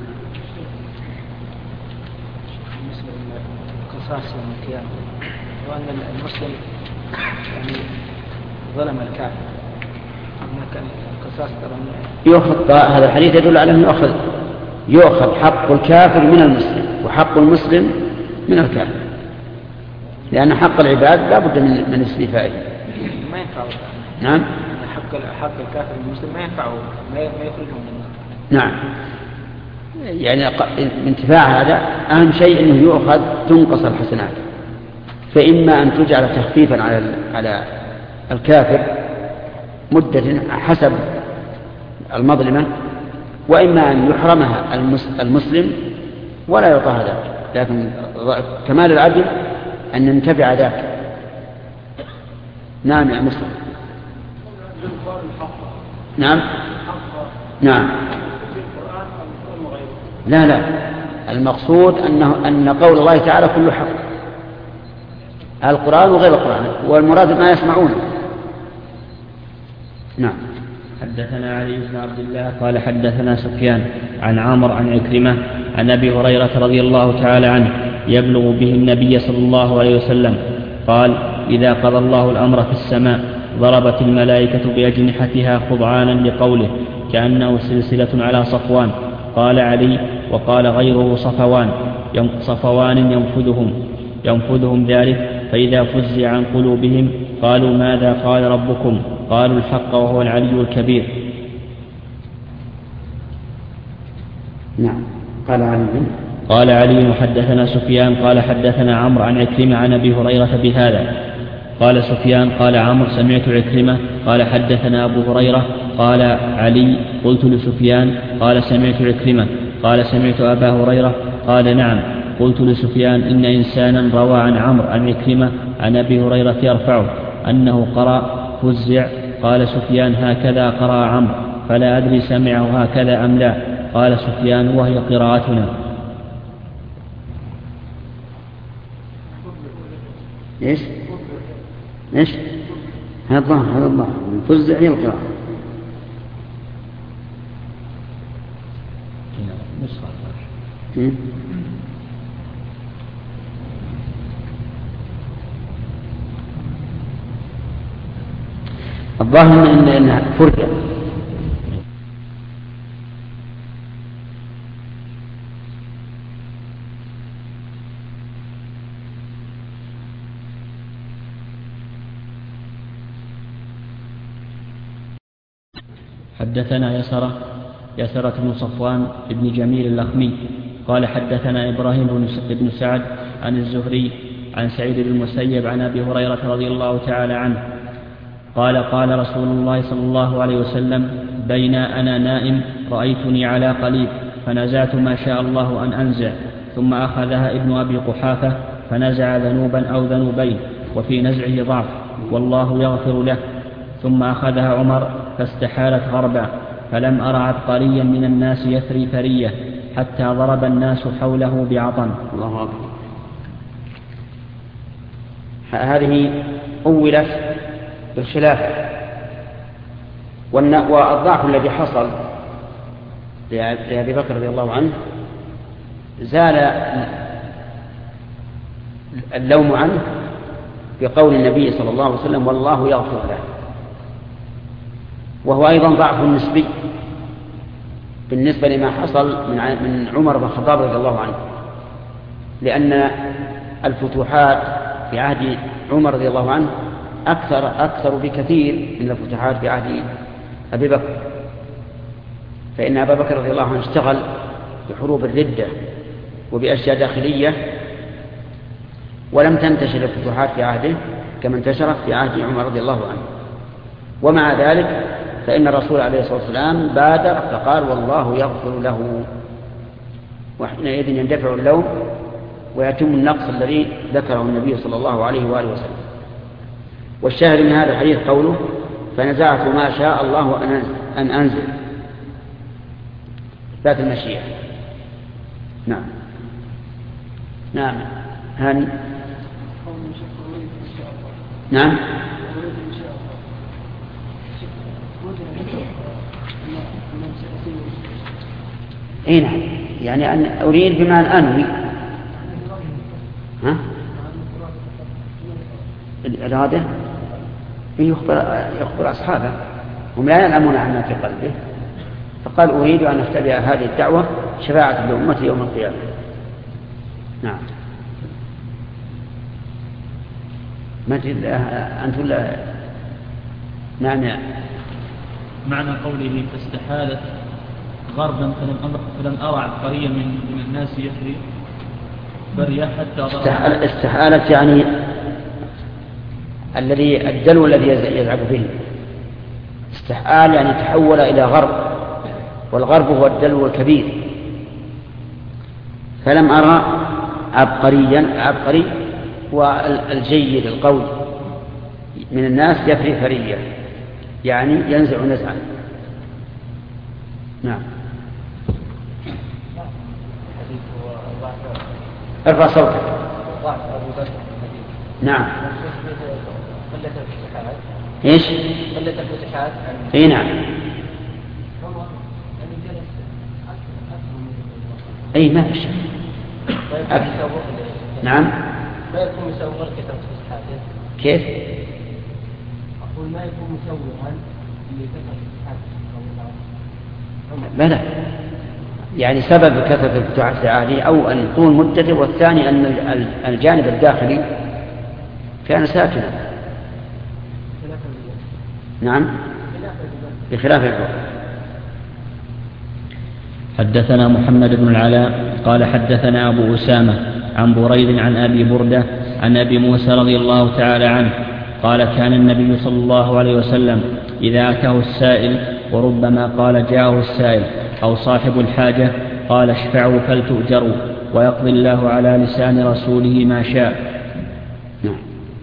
بالنسبة للقصاص يوم القيامة، وأن المسلم يعني ظلم الكافر، هناك القصاص يؤخذ. هذا الحديث يدل على أنه يؤخذ حق الكافر من المسلم وحق المسلم من الكافر، لأن حق العباد لا بد من استيفائه. ما ينفعه. نعم. حق الكافر من المسلم ما ينفعه، ما يخرجه من النار. نعم. يعني انتفاع هذا أهم شيء أنه يؤخذ تنقص الحسنات، فإما أن تجعل تخفيفا على الكافر مدة حسب المظلمة، وإما أن يحرمها المسلم ولا يعطى هذا. لكن كمال العدل أن ننتفع ذاك. نعم يا مسلم. نعم نعم. لا المقصود أن قول الله تعالى كل حق، القرآن وغير القرآن، والمراد ما يسمعونه. نعم. حدثنا علي بن عبد الله قال حدثنا سفيان عن عامر عن عكرمة عن أبي هريرة رضي الله تعالى عنه يبلغ به النبي صلى الله عليه وسلم قال: إذا قضى الله الأمر في السماء ضربت الملائكة بأجنحتها خضعانا لقوله كأنه سلسلة على صفوان. قال علي: وقال غيره صفوان ينفذهم ذلك، فإذا فزع عن قلوبهم قالوا: ماذا قال ربكم؟ قالوا: الحق وهو العلي الكبير. نعم. قال علي: وحدثنا سفيان قال حدثنا عمرو عن عكرمة عن أبي هريرة بهذا. قال سفيان قال عمرو: سمعت عكرمة قال حدثنا أبو هريرة. قال علي: قلت لسفيان قال سمعت عكرمة قال سمعت أبا هريرة. قال: نعم. قلت لسفيان: إن إنسانا روى عن عمرو عن عكرمة عن أبي هريرة يرفعه أنه قرأ فزع. قال سفيان: هكذا قرأ عمرو، فلا أدري سمعه هكذا أم لا. قال سفيان: وهي قراءتنا. ايش هذا الله فزع هي القراءة. الظاهر إنها فرجة. حدثنا يسرة بن صفوان بن جميل اللخمي قال حدثنا إبراهيم بن سعد عن الزهري عن سعيد بن المسيب عن أبي هريرة رضي الله تعالى عنه قال: قال رسول الله صلى الله عليه وسلم: بين أنا نائم رأيتني على قليب فنزعت ما شاء الله أن أنزع، ثم أخذها ابن أبي قحافة فنزع ذنوبا أو ذنوبين، وفي نزعه ضعف والله يغفر له، ثم أخذها عمر فاستحالت غربا، فلم أر عبقريا من الناس يثري ثرية حتى ضرب الناس حوله بعطن. الله أكبر. هذه أولت بالخلافة، والضعف الذي حصل لأبي بكر رضي الله عنه زال اللوم عنه بقول النبي صلى الله عليه وسلم: والله يغفر له. وهو أيضا ضعف نسبي بالنسبة لما حصل من عمر بن الخطاب رضي الله عنه، لأن الفتوحات في عهد عمر رضي الله عنه أكثر بكثير من الفتوحات في عهد أبي بكر، فإن أبا بكر رضي الله عنه اشتغل بحروب الردة وبأشياء داخلية، ولم تنتشر الفتوحات في عهده كما انتشرت في عهد عمر رضي الله عنه. ومع ذلك فإن الرسول عليه الصلاة والسلام بادر فقال: والله يغفر له، وحينئذ يندفع اللوم ويتم النقص الذي ذكره النبي صلى الله عليه وآله وسلم. والشاهد من هذا الحديث قوله: فنزعت ما شاء الله أن أنزل، ذات المشيئة. نعم هاني. نعم. اي نعم، يعني أن أريد بما أن أنوي. الإرادة يخبر أصحابه، هم لا يعلمون عما في قلبه، فقال: أريد أن أختبئ هذه الدعوة شفاعة لأمتي يوم القيامة. نعم. ما تريد أنت ولا؟ نعم. معنى قوله: فاستحالت غربا فلم أرى عبقريا من الناس يثري بريا حتى استحالت يعني الدلو الذي يذهب به. استحال يعني تحول إلى غرب، والغرب هو الدلو الكبير. فلم أرى عبقري والجيد القوي من الناس يفري فرية، يعني ينزع نزعا. نعم. ارفع صوتك. نعم. ايش؟ اي نعم. اي ما في شك. نعم. ما يكون مسوغا كثرة الصحابة. كيف؟ أقول ما يكون مسوغا لكثرة الصحابة. بلى، يعني سبب كثرة الفتوحات العالية أو أن طول مدته، والثاني أن الجانب الداخلي كان ساكنا. نعم، بخلاف الروح. حدثنا محمد بن العلاء قال حدثنا أبو أسامة عن بريد عن أبي بردة عن أبي موسى رضي الله تعالى عنه قال كان النبي صلى الله عليه وسلم إذا أتاه السائل، وربما قال جاءه السائل أو صاحب الحاجة، قال اشفعوا فلتؤجروا، ويقضي الله على لسان رسوله ما شاء. نعم.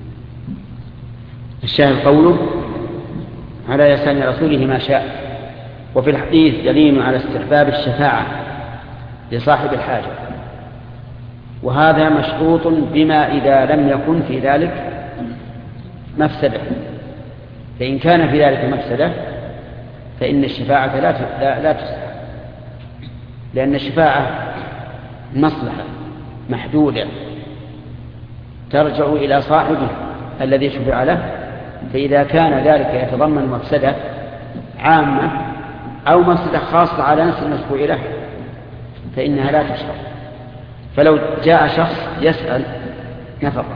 الشاهد قوله على لسان رسوله ما شاء. وفي الحديث دليل على استحباب الشفاعة لصاحب الحاجة، وهذا مشروط بما إذا لم يكن في ذلك مفسدة. فإن كان في ذلك مفسدة فإن الشفاعة لا تستحب، لأن الشفاعة مصلحة محدودة ترجع إلى صاحبه الذي شفع له، فإذا كان ذلك يتضمن مفسدة عامة أو مفسدة خاصة على نفس المشفوع له فإنها لا تشرع. فلو جاء شخص يسأل نفقة،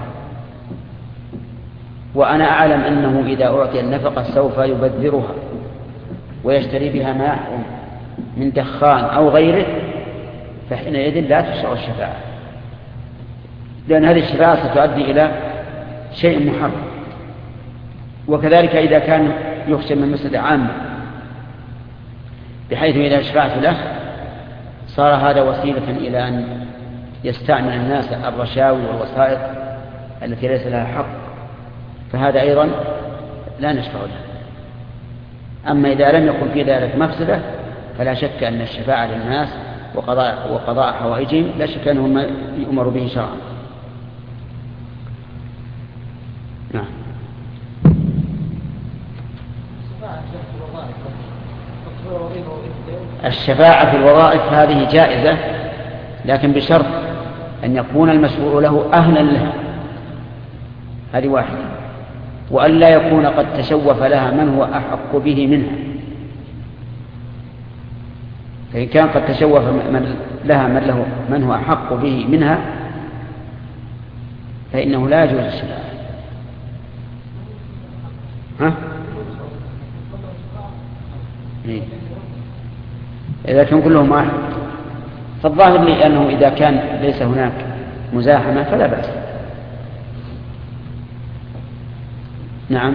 وأنا أعلم أنه إذا أعطي النفقة سوف يبذرها ويشتري بها ما يحرم من دخان أو غيره، فحينئذ لا تشرع الشفاعة، لأن هذه الشفاعة ستؤدي إلى شيء محرم. وكذلك إذا كان يخشى من مفسدة عامة، بحيث إذا شفعت له صار هذا وسيلة إلى أن يستعمل الناس الرشاوي والوسائط التي ليس لها حق، فهذا أيضا لا نشفع له. أما إذا لم يكن في ذلك مفسدة فلا شك أن الشفاعة للناس وقضاء حوائجهم لا شك أنه يؤمر به شرعا. نعم. الشفاعة في الوظائف هذه جائزة، لكن بشرط أن يكون المشفوع له أهلا لها، هذه واحدة، وأن لا يكون قد تشوف لها من هو أحق به منها. فإن كان قد تشوف لها من هو أحق به منها فإنه لا يجوز الشفاعة. إذا كان كلهم واحد، فالظاهر لي أنه إذا كان ليس هناك مزاحمة فلا بأس. نعم.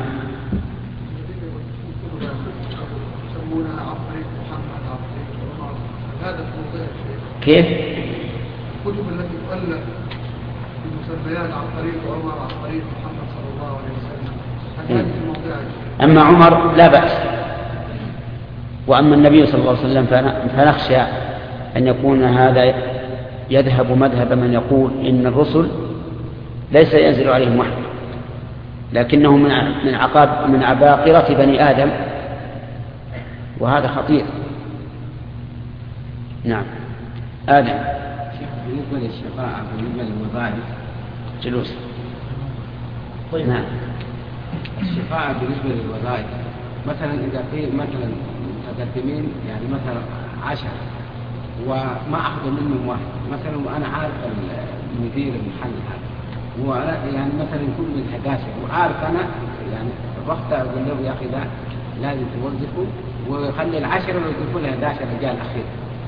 كيف؟ الكتب التي تؤلف بمسميات عن طريق عمر عن طريق محمد صلى الله عليه وسلم، هل هذه الموضوع؟ أما عمر لا بأس، وأما النبي صلى الله عليه وسلم فنخشى أن يكون هذا يذهب مذهب من يقول إن الرسل ليس ينزل عليهم وحي، لكنه من عباقرة بني آدم، وهذا خطير. نعم. آدم. بالنسبة للشفاعة بالنسبة للوظائف جلوس. طيب. نعم. الشفاعة بالنسبة للوظائف مثلا إذا في مثلا متقدمين يعني مثلا 10 وما أخذ منهم واحد مثلا، وأنا عارف المدير المحل هذا وأنا يعني مثلا يكون من 11 وعارف أنا يعني الوقت أقول له يا أخي لا لازم توظفه ويخلي 10 ويضيفوا له 11 رجال أخير.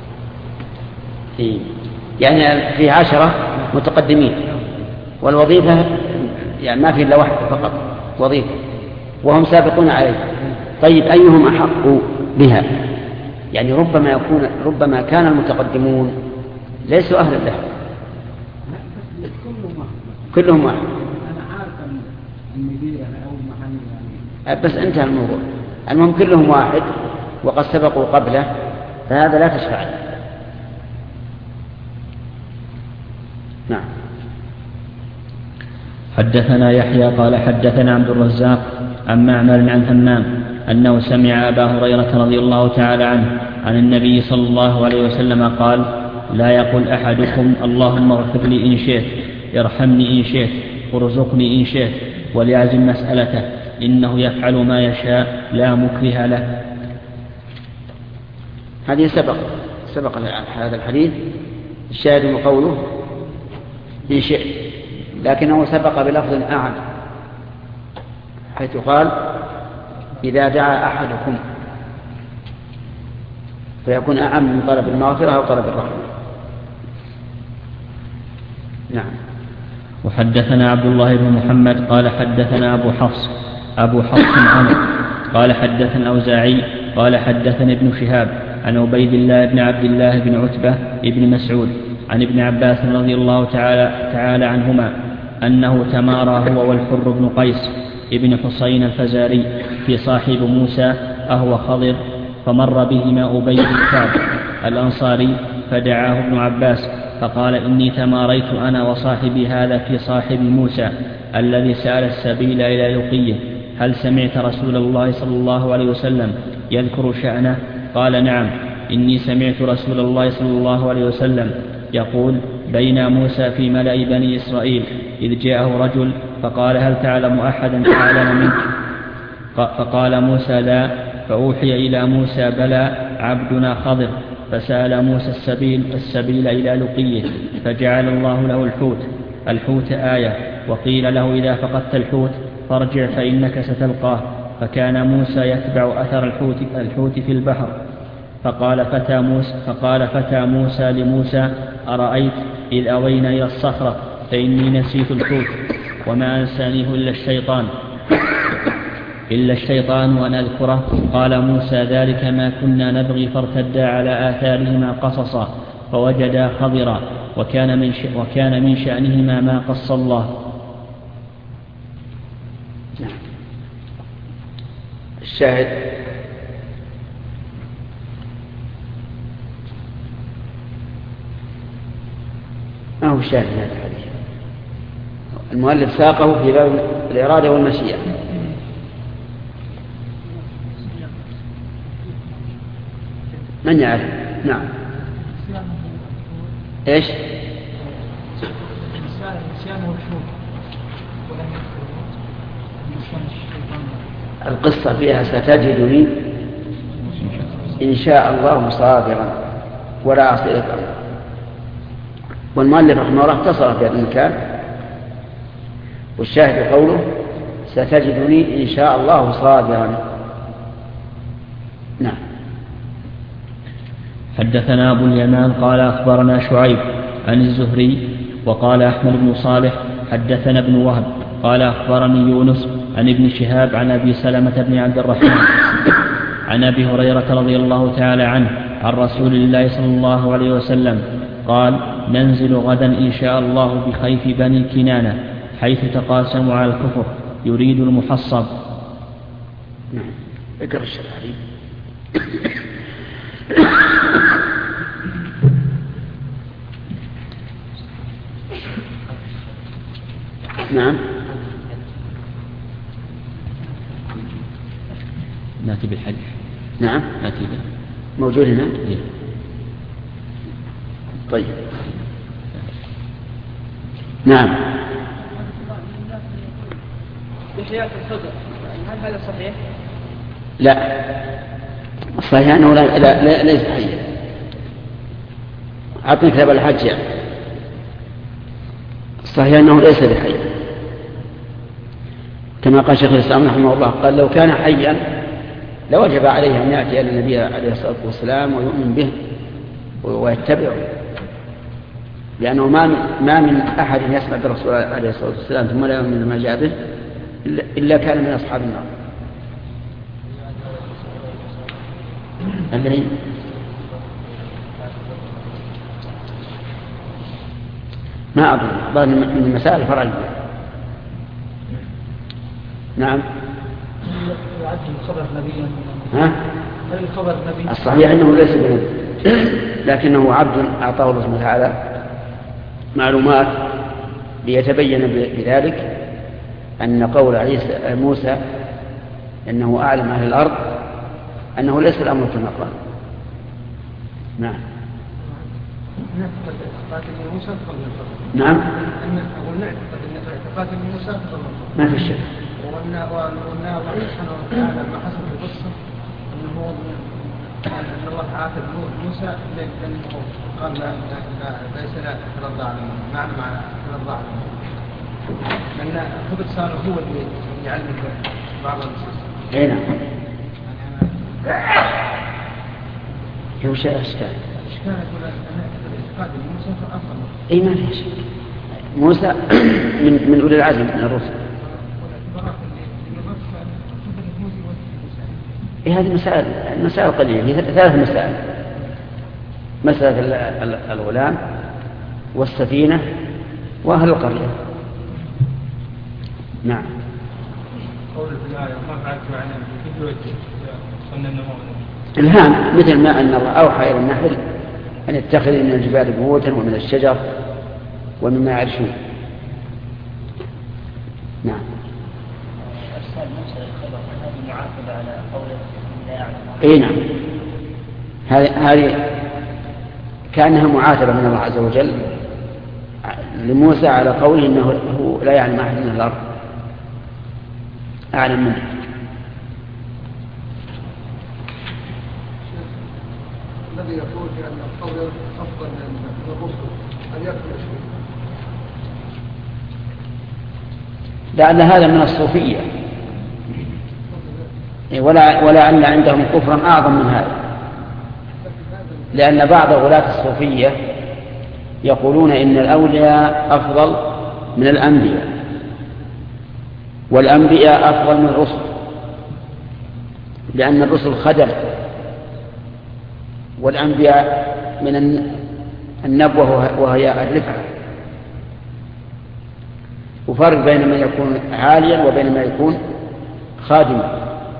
يعني في 10 متقدمين والوظيفة يعني ما في إلا واحد فقط وظيفة وهم سابقون عليه. طيب أيهم أحق بها؟ يعني ربما كان المتقدمون ليسوا أهلا له، كلهم واحد. بس انتهى الموضوع. المهم كلهم واحد وقد سبقوا قبله، فهذا لا تشفع له. نعم. حدثنا يحيى قال حدثنا عبد الرزاق عن معمر عن همام أنه سمع أبا هريرة رضي الله تعالى عنه عن النبي صلى الله عليه وسلم قال: لا يقل أحدكم اللهم اغفر لي إن شئت، ارحمني إن شئت، ارزقني إن شئت، وليعزم مسألته، إنه يفعل ما يشاء لا مكره له. هذه سبق هذا الحديث، الشاهد من قوله إن شئت، لكنه سبق بلفظ أعم، حيث قال: إذا دعا أحدكم، فيكون أعم من طلب المغفرة أو طلب الرحمة. نعم. وحدثنا عبد الله بن محمد قال حدثنا أبو حفص عمرو قال حدثنا الأوزاعي قال حدثنا ابن شهاب عن عبيد الله بن عبد الله بن عتبة بن مسعود عن ابن عباس رضي الله تعالى عنهما أنه تمارى هو والحر بن قيس ابن حسين الفزاري في صاحب موسى أهو خضر، فمر بهما أبي بن كعب الأنصاري فدعاه ابن عباس فقال: إني تماريت أنا وصاحبي هذا في صاحب موسى الذي سأل السبيل إلى لقيه، هل سمعت رسول الله صلى الله عليه وسلم يذكر شأنه؟ قال: نعم، إني سمعت رسول الله صلى الله عليه وسلم يقول: بين موسى في ملأ بني إسرائيل إذ جاءه رجل فقال: هل تعلم أحدا أعلم منك؟ فقال موسى: لا. فأوحي إلى موسى: بلى، عبدنا خضر. فسأل موسى السبيل إلى لقيه، فجعل الله له الحوت آية، وقيل له: إذا فقدت الحوت فارجع فإنك ستلقاه. فكان موسى يتبع أثر الحوت في البحر. فقال فتى موسى لموسى: أرأيت إذ أوينا إلى الصخرة فإني نسيت الحوت وما أنسانيه إلا الشيطان وأن أذكره. قال موسى: ذلك ما كنا نبغي، فارتدا على آثارهما قصصا فوجدا خضرا، وكان من شأنهما ما قص الله. الشاهد ما هو الشاهد من هذا الحديث؟ المؤلف ساقه في باب الإرادة والمشيئة. من يعرف؟ نعم. ايش؟ القصة فيها ستجدني إن شاء الله صابرا ولا أعصي لك أمرا. والمؤلف رحمه الله اختصر في هذا المكان، والشاهد قوله: ستجدني إن شاء الله صابرا. نعم. حدثنا أبو اليمان قال أخبرنا شعيب عن الزهري وقال أحمد بن صالح حدثنا ابن وهب قال أخبرني يونس عن ابن شهاب عن أبي سلمة بن عبد الرحمن عن أبي هريرة رضي الله تعالى عنه عن رسول الله صلى الله عليه وسلم قال: ننزل غدا إن شاء الله بخيف بني كنانة حيث تقاسموا على الكفر، يريد المحصب. نعم. اقرأ الشرعي. نعم. ناتي بالحج. نعم. ناتي به. موجود هنا. إيه. طيب. نعم. بحياة الخضر، هل هذا صحيح؟ لا، الصحيح أنه ليس حيا. أعطني كتاب الحج يعني. الصحيح أنه ليس بحي، كما قال شيخ الإسلام رحمه الله، قال: لو كان حيا لوجب عليه أن يأتي إلى النبي عليه الصلاة والسلام ويؤمن به ويتبعه، لأنه ما من أحد يسمع بالرسول عليه الصلاة والسلام ثم لا يؤمن بما جاء به إلا كان من أصحاب النار. الذين ما أظن من المسائل الفرعية. نعم. يعد الخبر نبيا؟ هل الخبر نبي؟ الصحيح أنه ليس بنبي لكنه عبد أعطاه الله سبحانه وتعالى معلومات ليتبين بذلك أن قول عيسى موسى أنه أعلم أهل الأرض أنه ليس الأمر كما قال. نعم. نعم. ما في شك. والله سبحانه وتعالى ما حصل في القصة أنه أن الله عاتب موسى لأنه قال ليس لا ترضى عنه معنى ترضى عنه لأن خبث صار هو اللي يعلم بعض النصوص. أي نعم. هو شيء أشكال. أشكال يقول أن الاعتقاد موسى أفضل. أي ما في شك. موسى من أولي العزم من الرسل. هذه مسائل قليلة، هي 3 مسائل: مسألة الغلام والسفينة وأهل القرية. نعم. قول في الآية ما فعلت عن أبي صنع النمو الهام، مثل ما أن الله أوحى إلى النحل أن يتخذ من الجبال بيوتا ومن الشجر ومما يعرشون. نعم. أرسال موسى للخبر هذه معاتبة على قوله لا يعلم. اي نعم، هذه كأنها معاتبة من الله عز وجل لموسى على قوله انه هو لا يعلم احد من الارض اعلم منه. الذي يقول بان الصبر افضل من الرسل ان يكون شيء. لعل هذا من الصوفية، ولا أن عندهم كفرا أعظم من هذا، لأن بعض غلاة الصوفية يقولون إن الأولياء أفضل من الأنبياء، والأنبياء أفضل من الرسل، لأن الرسل خدم، والأنبياء من النبوة وهي الرفعة، وفرق بين ما يكون عاليا وبين ما يكون خادما.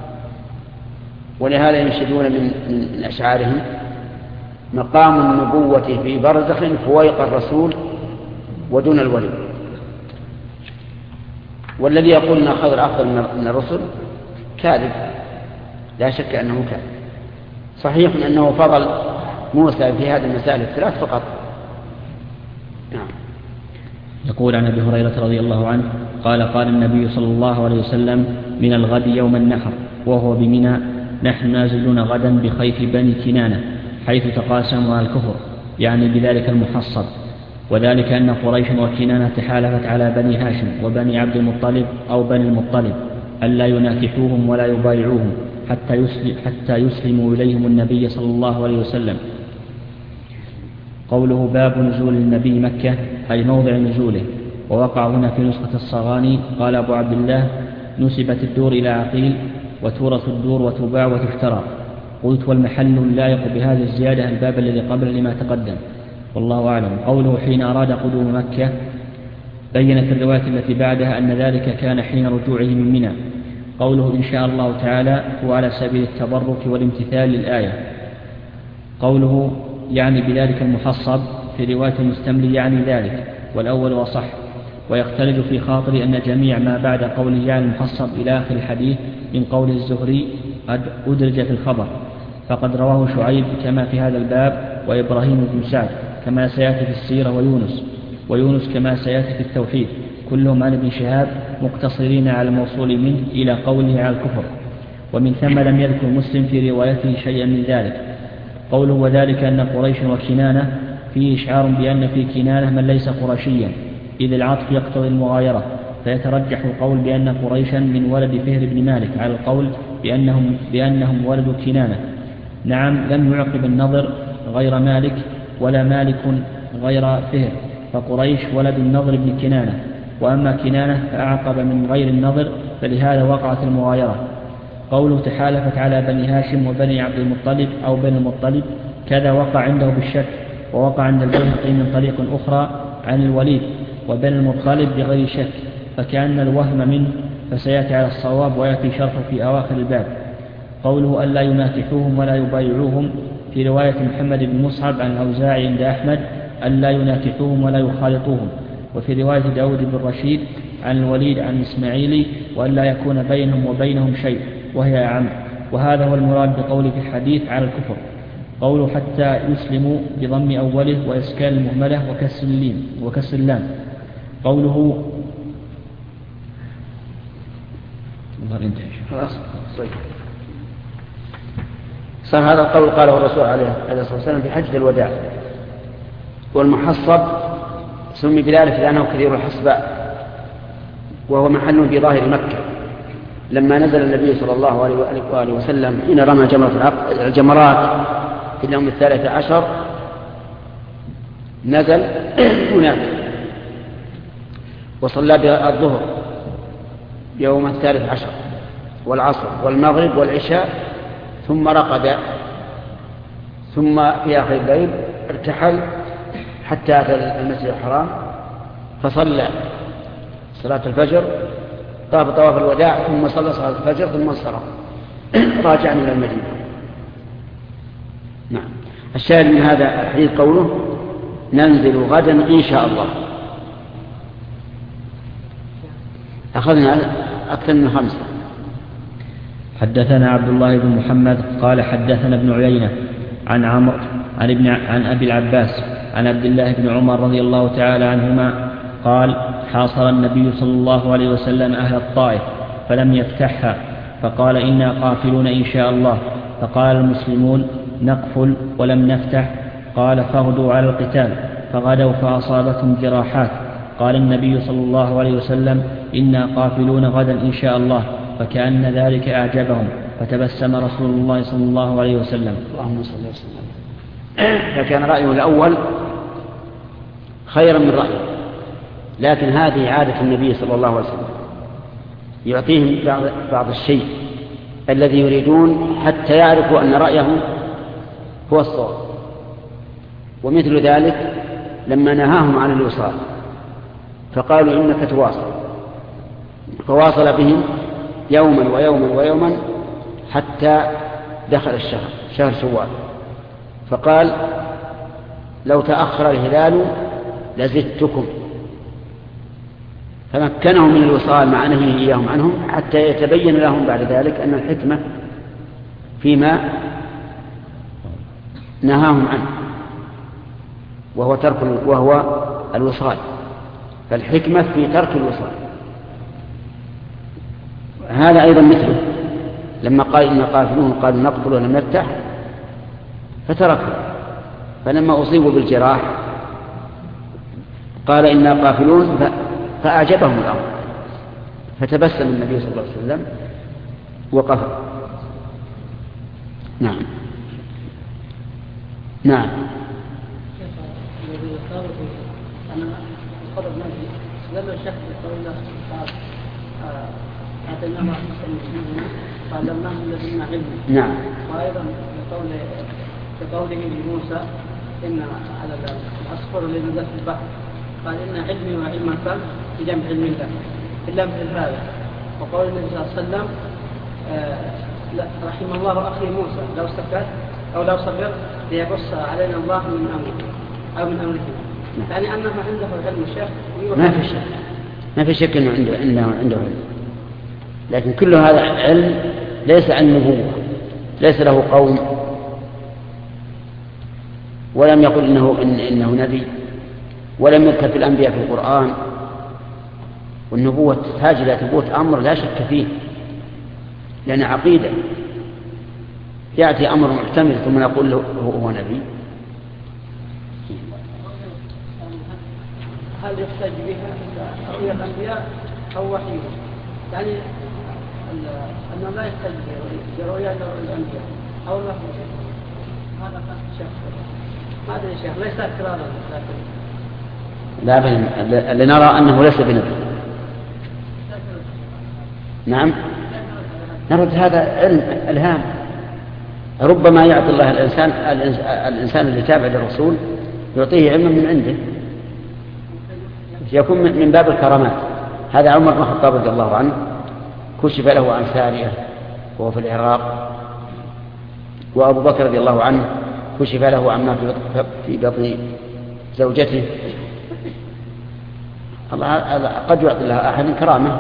ولهذا ينشدون من أشعارهم: مقام النبوة في برزخ فويق الرسول ودون الولي. والذي يقول أن خضر أفضل من الرسل كاذب، لا شك أنه كاذب. صحيح أنه فضل موسى في هذه المسائل الثلاث فقط. نعم. يقول عن أبي هريرة رضي الله عنه قال: قال النبي صلى الله عليه وسلم: من الغد يوم النحر وهو بمنى: نحن نازلون غدا بخيف بني كنانة حيث تقاسموا على الكفر، يعني بذلك المحصب. وذلك أن قريشا وكنانة تحالفت على بني هاشم وبني عبد المطلب أو بني المطلب ألا يناكحوهم ولا يبايعوهم حتى يسلموا إليهم النبي صلى الله عليه وسلم. قوله باب نزول النبي مكة أي موضع نزوله، ووقع هنا في نسخة الصغاني. قال أبو عبد الله: نسبت الدور إلى عقيل، وتورث الدور وتباع وتشترى. قلت: والمحل اللائق بهذه الزيادة الباب الذي قبل لما تقدم، والله أعلم. قوله حين أراد قدوم مكة بين في الرواية التي بعدها أن ذلك كان حين رجوعه من منى. قوله إن شاء الله تعالى هو على سبيل التبرك والامتثال للآية. قوله يعني بذلك المحصب في رواية المستملي يعني ذلك، والأول وصح. ويختلج في خاطري أن جميع ما بعد قوله يعني المحصب إلى آخر الحديث من قول الزهري قد أدرج في الخبر، فقد رواه شعيب كما في هذا الباب، وإبراهيم بن سعد كما سيأتي في السيرة، ويونس كما سيأتي في التوحيد، كلهم عن ابن شهاب مقتصرين على الموصول منه إلى قوله على الكفر. ومن ثم لم يذكر مسلم في روايته شيئا من ذلك. قوله وذلك أن قريشا وكنانة فيه إشعار بأن في كنانة من ليس قرشيا، إذ العطف يقتضي المغايرة، فيترجح القول بأن قريشا من ولد فهر بن مالك على القول بأنهم ولد كنانة. نعم، لم يعقب النضر غير مالك ولا مالك غير فهر، فقريش ولد النضر بن كنانة، وأما كنانة فأعقب من غير النضر، فلهذا وقعت المغايرة. قوله تحالفت على بني هاشم وبني عبد المطلب أو بني المطلب كذا وقع عنده بالشك، ووقع عند البيهقي من طريق أخرى عن الوليد وبني المطلب بغير شك، فكأن الوهم منه فسيأتي على الصواب ويأتي شرحه في أواخر الباب. قوله ألا يناكحوهم ولا يبايعوهم، في رواية محمد بن مصعب عن الأوزاعي عند أحمد ألا يناكحوهم ولا يخالطوهم، وفي رواية داود بن رشيد عن الوليد عن إسماعيلي وألا يكون بينهم وبينهم شيء، وهي أعم. وهذا هو المراد بقوله في الحديث على الكفر. قوله حتى يسلموا بضم أوله وإسكان المهملة وكسر اللام. قوله خلاص صار هذا القول قاله الرسول عليه الصلاة والسلام في حجة الوداع. والمحصب سمي بذلك لأنه كثير الحصباء، وهو محل في ظاهر مكة. لما نزل النبي صلى الله عليه وسلم حين رمى الجمرات في اليوم 13 نزل هناك وصلى بالظهر يوم 13 والعصر والمغرب والعشاء، ثم رقد، ثم في آخر الليل ارتحل حتى أتى المسجد الحرام فصلى صلاة الفجر، طاف طواف الوداع، ثم صلى صلاة الفجر، ثم انصرف راجعا إلى المدينة. نعم. الشاهد من هذا الحديث قوله ننزل غدا إن شاء الله. أخذنا أكثر من 5. حدثنا عبد الله بن محمد قال حدثنا ابن عيينة عن عمرو عن أبي العباس عن عبد الله بن عمر رضي الله تعالى عنهما قال حاصر النبي صلى الله عليه وسلم أهل الطائف فلم يفتحها، فقال إنا قافلون إن شاء الله، فقال المسلمون نقفل ولم نفتح، قال فاغدوا على القتال، فغدوا فأصابتهم جراحات، قال النبي صلى الله عليه وسلم إنا قافلون غدا إن شاء الله، فكأن ذلك أعجبهم، فتبسم رسول الله صلى الله عليه وسلم. اللهم صل وسلم. فكان رأيه الأول خيرا من رأيه، لكن هذه عادة النبي صلى الله عليه وسلم، يعطيهم بعض الشيء الذي يريدون حتى يعرفوا أن رأيه هو الصواب. ومثل ذلك لما نهاهم عن الوصال فقالوا إنك تواصل، فواصل بهم يوما ويوما ويوما حتى دخل الشهر، شهر شوال، فقال لو تأخر الهلال لزدتكم، فمكنهم من الوصال مع نهيه إياهم عنهم حتى يتبين لهم بعد ذلك أن الحكمة فيما نهاهم عنه وهو الوصال، فالحكمة في ترك الوصال. هذا أيضا مثله لما قال إن قافلون قالوا نقتل ولم نفتح فتركوا، فلما أصيبوا بالجراح قال إنا قافلون فأعجبهم الأمر، فتبسم النبي صلى الله عليه وسلم وقفل. نعم. نعم. أنا قبل نفسي لما شك بقول الله أتينا الله فعلمناه الذين علموا. نعم. وأيضا بقوله لموسى إن على الأصفر الذي نزل في البحر قال إن علمي وعلمك بجمع علم الله إلا مثل هذا. وقول النبي صلى الله عليه وسلم رحم الله أخي موسى لو سكت أو لو صبر ليقص علينا الله من أمره أو من أمره. يعني أنه عنده علم الشيخ ما في شك أنه عنده علم، لكن كل هذا علم ليس عن نبوة، ليس له قوم، ولم يقل إنه نبي، ولم يذكر في الأنبياء في القرآن. والنبوة تحتاج إلى ثبوت أمر لا شك فيه، لأن عقيدة يأتي أمر محتمل ثم نقول له هو نبي. هل يحتاج بها رؤية الأنبياء أو وحيهم؟ يعني أنه لا يحتاج برؤية الأنبياء أو له هذا شيخ ما أدري شيخ ليس اعتراضا، لكن لا بل اللي نرى أنه ليس بنبي. نعم، نرد هذا علم الهام، ربما يعطي الله الإنسان اللي تابع للرسول يعطيه علما من عنده يكون من باب الكرامات. هذا عمر بن الخطاب رضي الله عنه كشف له عن سارية وهو في العراق، وأبو بكر رضي الله عنه كشف له عما في بطن زوجته. الله قد يعطي لها أحد كرامة.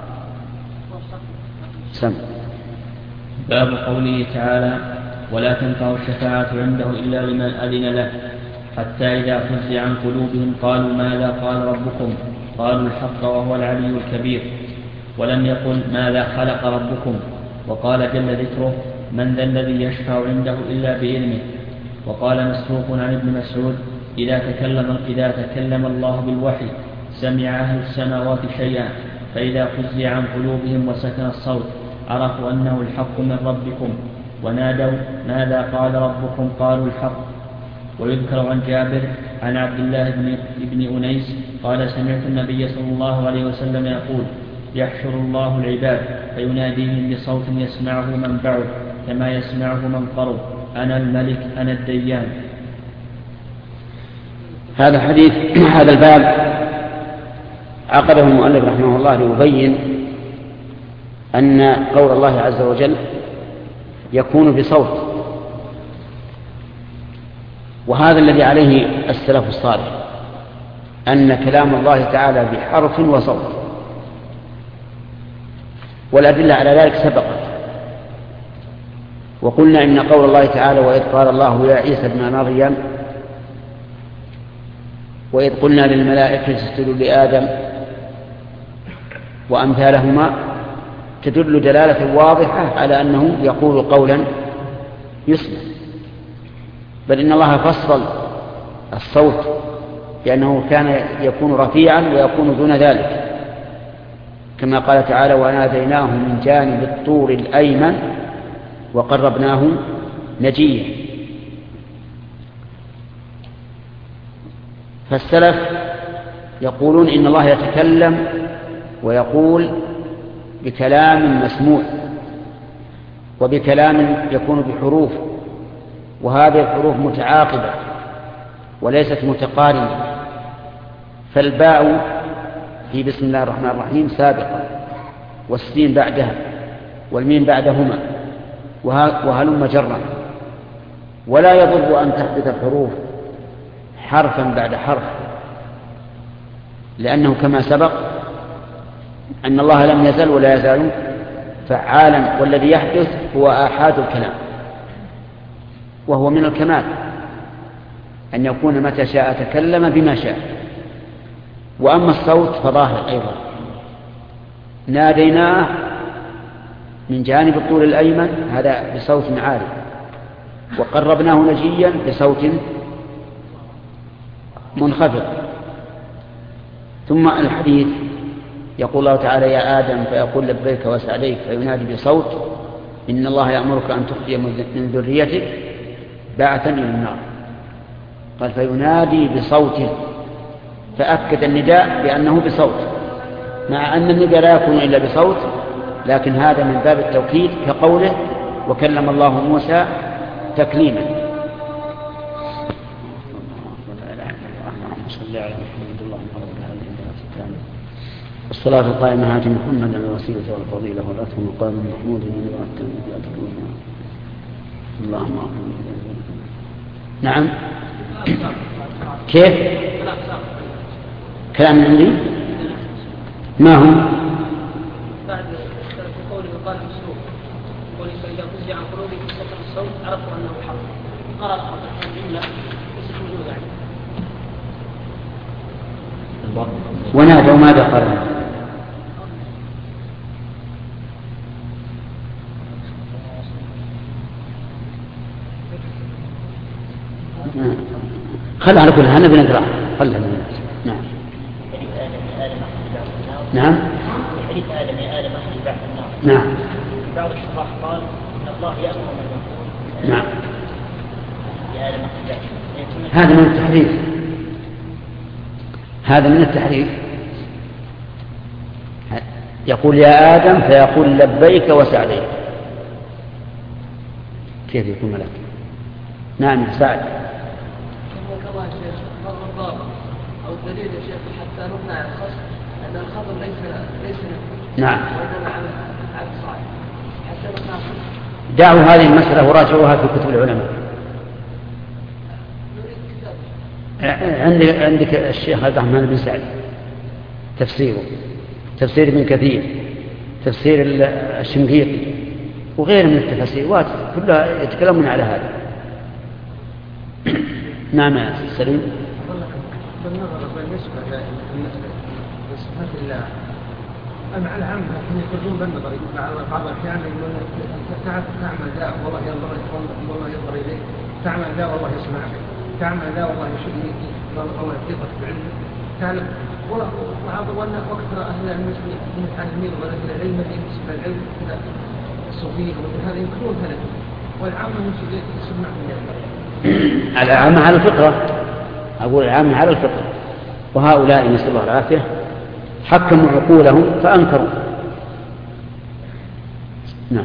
سم. باب قوله تعالى: ولا تنفع الشفاعة عنده إلا لمن أذن له، حتى إذا فزع عن قلوبهم قالوا ماذا قال ربكم؟ قالوا الحق وهو العلي الكبير. ولم يقل ماذا خلق ربكم. وقال جل ذكره: من ذا الذي يشفع عنده إلا بإذنه. وقال مسروق عن ابن مسعود: إذا تكلم الله بالوحي سمع أهل السماوات شيئا، فإذا فزع عن قلوبهم وسكن الصوت عرفوا أنه الحق من ربكم، ونادوا ماذا قال ربكم؟ قالوا الحق. ويذكر عن جابر عن عبد الله بن أنيس قال: سمعت النبي صلى الله عليه وسلم يقول: يحشر الله العباد فيناديهم بصوت يسمعه من بعد كما يسمعه من قرب: أنا الملك أنا الديان. هذا الباب عقده المؤلف رحمه الله ليبين أن قول الله عز وجل يكون بصوت، وهذا الذي عليه السلف الصالح، أن كلام الله تعالى بحرف وصوت، والأدلة على ذلك سبقت. وقلنا إن قول الله تعالى: وإذ قال الله يا عيسى ابن مريم، وإذ قلنا للملائكة اسجدوا لآدم، وأمثالهما تدل دلالة واضحة على أنه يقول قولا يسمع. بل إن الله فصل الصوت لأنه كان يكون رفيعا ويكون دون ذلك، كما قال تعالى: وناديناه من جانب الطور الأيمن وقربناه نجيا. فالسلف يقولون إن الله يتكلم ويقول بكلام مسموع، وبكلام يكون بحروف، وهذه الحروف متعاقبة وليست متقارنة، فالباء في بسم الله الرحمن الرحيم سابقة، والسين بعدها، والميم بعدهما، وهلم جرا. ولا يضر أن تحدث الحروف حرفا بعد حرف، لأنه كما سبق أن الله لم يزل ولا يزال فعالا، والذي يحدث هو آحاد الكلام، وهو من الكمال أن يكون متى شاء تكلم بما شاء. وأما الصوت فظاهر أيضا: ناديناه من جانب الطول الأيمن، هذا بصوت عالي، وقربناه نجيا بصوت منخفض. ثم الحديث يقول الله تعالى: يا آدم، فيقول لبيك وسعديك، فينادي بصوت: إن الله يأمرك أن تخرج من ذريتك بعثا إلى النار. قال: فينادي بصوت، فأكد النداء بأنه بصوت، مع أن النداء لا يكون إلا بصوت، لكن هذا من باب التوكيد، كقوله: وكلم الله موسى تكليما. الصلاة القائمة آت محمدا الوسيلة والفضيلة والأثر مقام محمود اللهم. نعم. كيف كلام عندي ما هو بعد قوله وقال مسروق قوله: فإذا فزع عن قلوبهم وسكن الصوت عرفوا أنه حق. قرأ الجملة ليست موجودة عنده. ونادوا ماذا قال؟ خلها على كل هنا بنقرأ. خلها. نعم. نعم. حديث آدم يا آدم أخرج بعث النار. نعم. بعض الشراح قال إن الله يأمر من نعم. يا آدم أخرج بعث. هذا من التحريف. هذا من التحريف. يقول يا آدم فيقول لبيك وسعديك. كيف يكون ملك؟ نعم سعد. أو الدليل يا شيخ حتى نقنع الخصم أن الخطر ليس نعم. وإنما دعوا هذه المسألة وراجعوها في كتب العلماء. عندك الشيخ عبد الرحمن بن سعد تفسيره، تفسير ابن كثير، تفسير الشنقيطي وغيره من التفاسير كلها يتكلمون على هذا. نعم يا سليم. بالنسبة لصفات الله مع العام يخرجون بالنظر مع بعض الأحيان يقولون تعمل ذا والله ينظر إليك، تعمل ذا والله يسمعك، تعمل ذا والله يشهدك، والله يحيطك بعلمه، تعلم وأن أكثر أهل المسلمين المتعلمين وأهل العلم بالنسبة للعلم الصوفيين وهذا يمكنون هذا، والعامة مش يسمع من العامة على الفطرة، أقول العامة على الفطرة، وهؤلاء نسأل الله العافية حكموا عقولهم فأنكروا. نعم.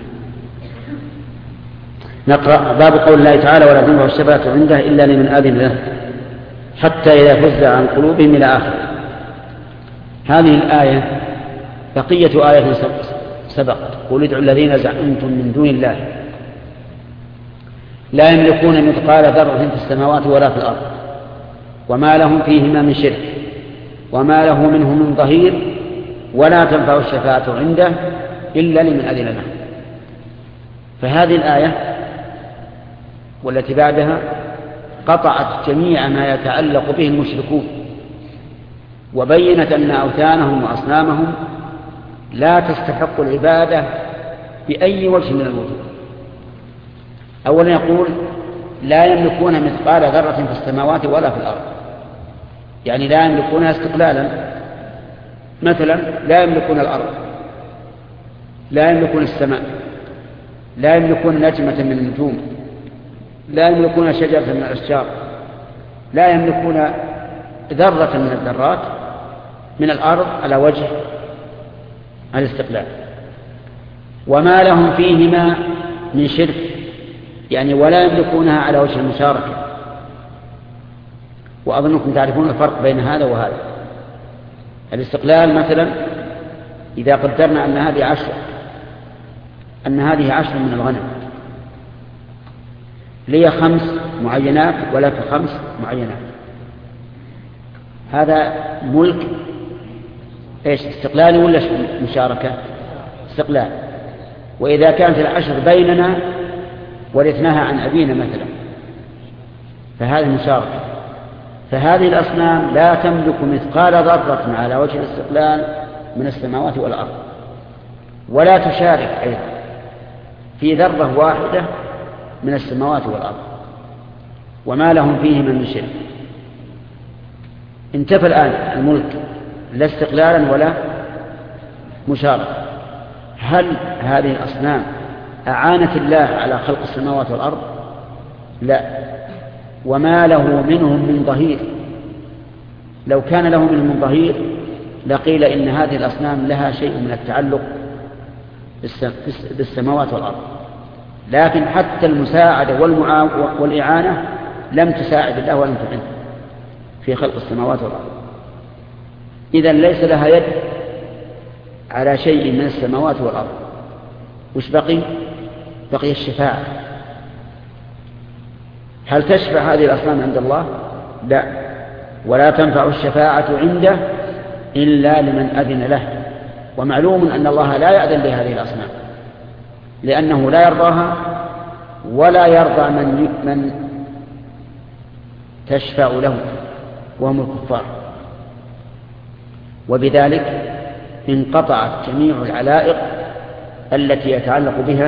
نقرأ باب قول الله تعالى ولا تنفع الشفاعة عنده إلا لمن آذن له حتى إذا فزع عن قلوبهم إلى آخر. هذه الآية بقية آية سبقت قل ادعوا الذين زعمتم من دون الله لا يملكون مثقال ذرة في السماوات ولا في الأرض وما لهم فيهما من شرك وما له منهم من ظهير ولا تنفع الشفاعة عنده إلا لمن أذن له. فهذه الآية والتي بعدها قطعت جميع ما يتعلق به المشركون وبينت أن أوثانهم وأصنامهم لا تستحق العبادة بأي وجه من الوجوه. أولا يقول لا يملكون مثقال ذرة في السماوات ولا في الأرض، يعني لا يملكونها استقلالا. مثلا لا يملكون الأرض، لا يملكون السماء، لا يملكون نجمة من النجوم، لا يملكون شجرة من الأشجار، لا يملكون ذرة من الذرات من الأرض على وجه الاستقلال. وما لهم فيهما من شرك، يعني ولا يملكونها على وجه المشاركة. وأظنكم تعرفون الفرق بين هذا وهذا. الاستقلال مثلا إذا قدرنا أن هذه 10 من الغنم لي 5 معينات ولك 5 معينات، هذا ملك ايش؟ استقلالي ولا مشاركة؟ استقلال. وإذا كانت 10 بيننا ورثناها عن أبينا مثلا فهذه مشاركة. فهذه الأصنام لا تملك مثقال ذرة على وجه الاستقلال من السماوات والأرض، ولا تشارك أيضا في ذرة واحدة من السماوات والأرض، وما لهم فيه من شرك. انتفى الآن الملك لا استقلالا ولا مشاركة. هل هذه الأصنام أعانت الله على خلق السماوات والأرض؟ لا. وما له منهم من ظهير. لو كان له منهم من ظهير لقيل إن هذه الأصنام لها شيء من التعلق بالسماوات والأرض، لكن حتى المساعدة والإعانة لم تساعد الله ولم تعن في خلق السماوات والأرض. إذن ليس لها يد على شيء من السماوات والأرض. وش بقي الشفاعة. هل تشفع هذه الأصنام عند الله؟ لا. ولا تنفع الشفاعة عنده إلا لمن أذن له. ومعلوم أن الله لا يأذن لهذه الأصنام لأنه لا يرضاها ولا يرضى من تشفع له وهم الكفار. وبذلك انقطعت جميع العلائق التي يتعلق بها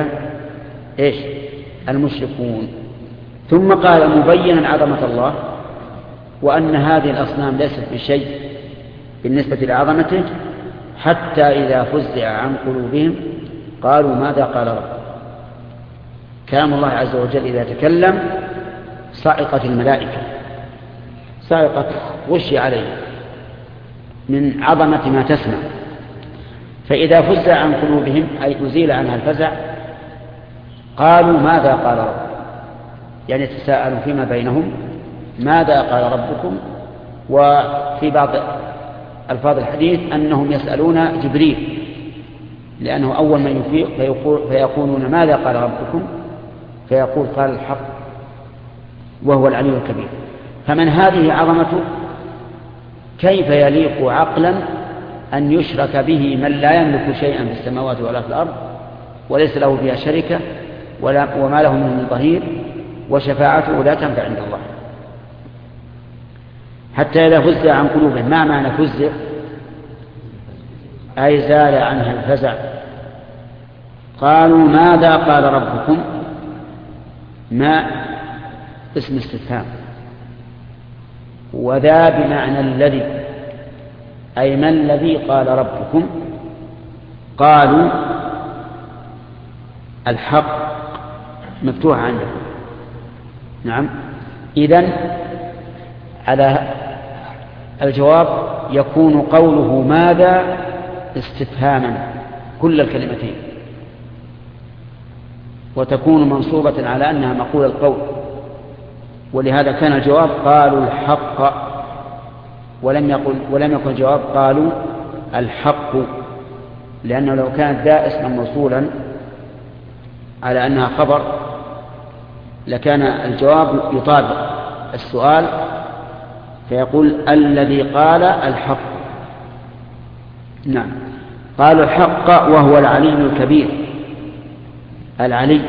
المشركون. ثم قال مبينا عظمة الله وأن هذه الأصنام ليست بشيء بالنسبة لعظمته حتى إذا فزع عن قلوبهم قالوا ماذا قال رب. كلام الله عز وجل إذا تكلم صعقت الملائكة، صعقت غشي عليه من عظمة ما تسمع. فإذا فزع عن قلوبهم أي أزيل عنها الفزع قالوا ماذا قال رب، يعني يتساءلوا فيما بينهم ماذا قال ربكم. وفي بعض ألفاظ الحديث أنهم يسألون جبريل لأنه أول من يفيق فيقولون ماذا قال ربكم؟ فيقول قال الحق وهو العلي الكبير. فمن هذه عظمته كيف يليق عقلا أن يشرك به من لا يملك شيئا في السماوات ولا في الأرض وليس له فيها شركة وما له من ظهير وشفاعته لا تنفع عند الله. حتى إذا فزع عن قلوبهم. ما معنى فزع؟ أي زال عنها الفزع. قالوا ماذا قال ربكم؟ ما اسم استفهام، وذا بمعنى الذي، أي ما الذي قال ربكم؟ قالوا الحق مفتوح عندكم. نعم. إذن على الجواب يكون قوله ماذا استفهاما كل الكلمتين، وتكون منصوبة على أنها مقول القول، ولهذا كان الجواب قالوا الحق، ولم يكن الجواب قالوا الحق، لأنه لو كانت ذا اسما موصولا على أنها خبر لكان الجواب يطابق السؤال فيقول الذي قال الحق. نعم. قالوا الحق وهو العلي الكبير. العلي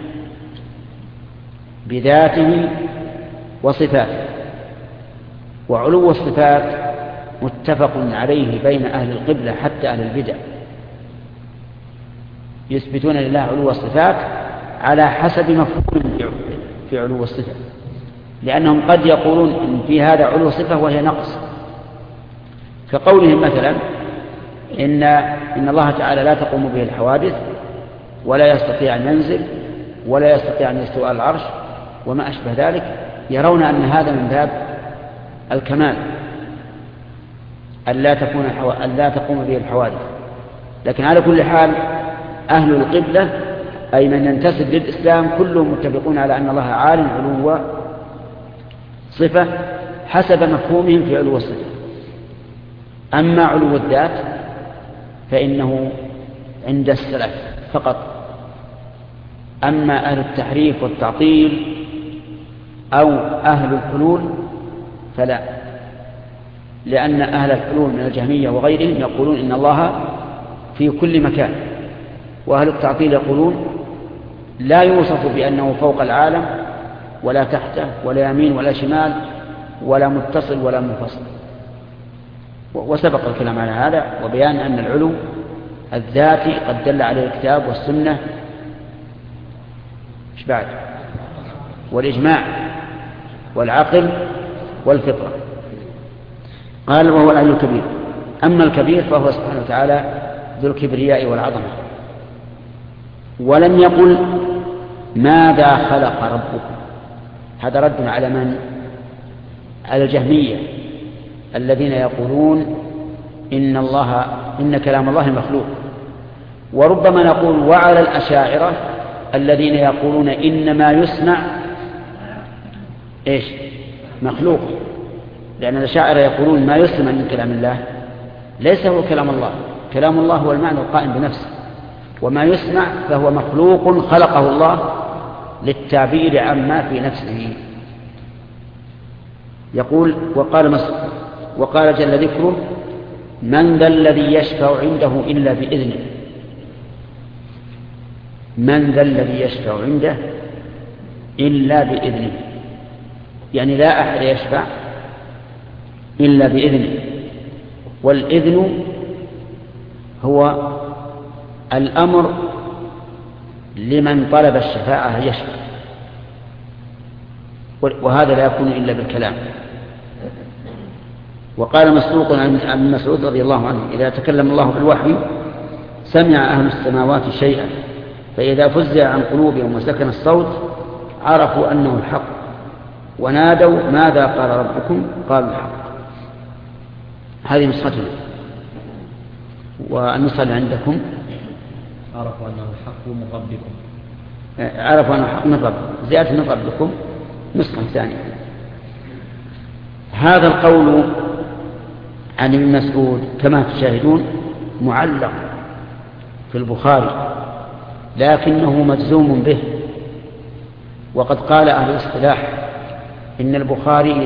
بذاته وصفاته، وعلو الصفات متفق عليه بين أهل القبلة حتى أهل البدع، يثبتون لله علو الصفات على حسب مفهوم في علو الصفة، لأنهم قد يقولون إن في هذا علو صفة وهي نقص، كقولهم مثلا إن الله تعالى لا تقوم به الحوادث ولا يستطيع أن ينزل ولا يستطيع أن يستوى على العرش وما أشبه ذلك، يرون أن هذا من باب الكمال أن لا تقوم به الحوادث. لكن على كل حال أهل القبلة أي من ينتسب للإسلام كلهم متفقون على أن الله عال علو صفة حسب مفهومهم في علو الصفة. أما علو الذات فإنه عند السلف فقط. أما أهل التحريف والتعطيل أو أهل الحلول فلا، لأن أهل الحلول من الجهمية وغيرهم يقولون إن الله في كل مكان، وأهل التعطيل يقولون لا يوصف بأنه فوق العالم ولا تحته ولا يمين ولا شمال ولا متصل ولا منفصل. وسبق الكلام على هذا وبيان أن العلو الذاتي قد دل عليه الكتاب والسنة إيش بعد والإجماع والعقل والفطرة. قال وهو العلي الكبير. أما الكبير فهو سبحانه وتعالى ذو الكبرياء والعظمة. ولم يقل ماذا خلق ربكم، هذا رد على من؟ على الجهمية الذين يقولون إن كلام الله مخلوق. وربما نقول وعلى الأشاعرة الذين يقولون إنما يسمع إيش مخلوق، لأن الأشاعرة يقولون ما يسمع من كلام الله ليس هو كلام الله، كلام الله هو المعنى القائم بنفسه، وما يسمع فهو مخلوق خلقه الله للتعبير عما في نفسه. يقول وقال جل ذكره من ذا الذي يشفع عنده إلا بإذنه. من ذا الذي يشفع عنده إلا بإذنه، يعني لا أحد يشفع إلا بإذنه. والإذن هو الأمر لمن طلب الشفاعة يشفع، وهذا لا يكون إلا بالكلام. وقال مسروق عن مسعود رضي الله عنه إذا تكلم الله بالوحي سمع أهل السماوات شيئا فإذا فزع عن قلوبهم وسكن الصوت عرفوا أنه الحق ونادوا ماذا قال ربكم؟ قالوا الحق. هذه نسختنا. والنسخة اللي عندكم عرفوا أنه الحق من ربكم. عرفوا أنه الحق من ربكم، زيادة من ربكم نسخة ثانية. هذا القول عن ابن مسعود كما تشاهدون معلق في البخاري لكنه مجزوم به. وقد قال أهل الاصطلاح إن البخاري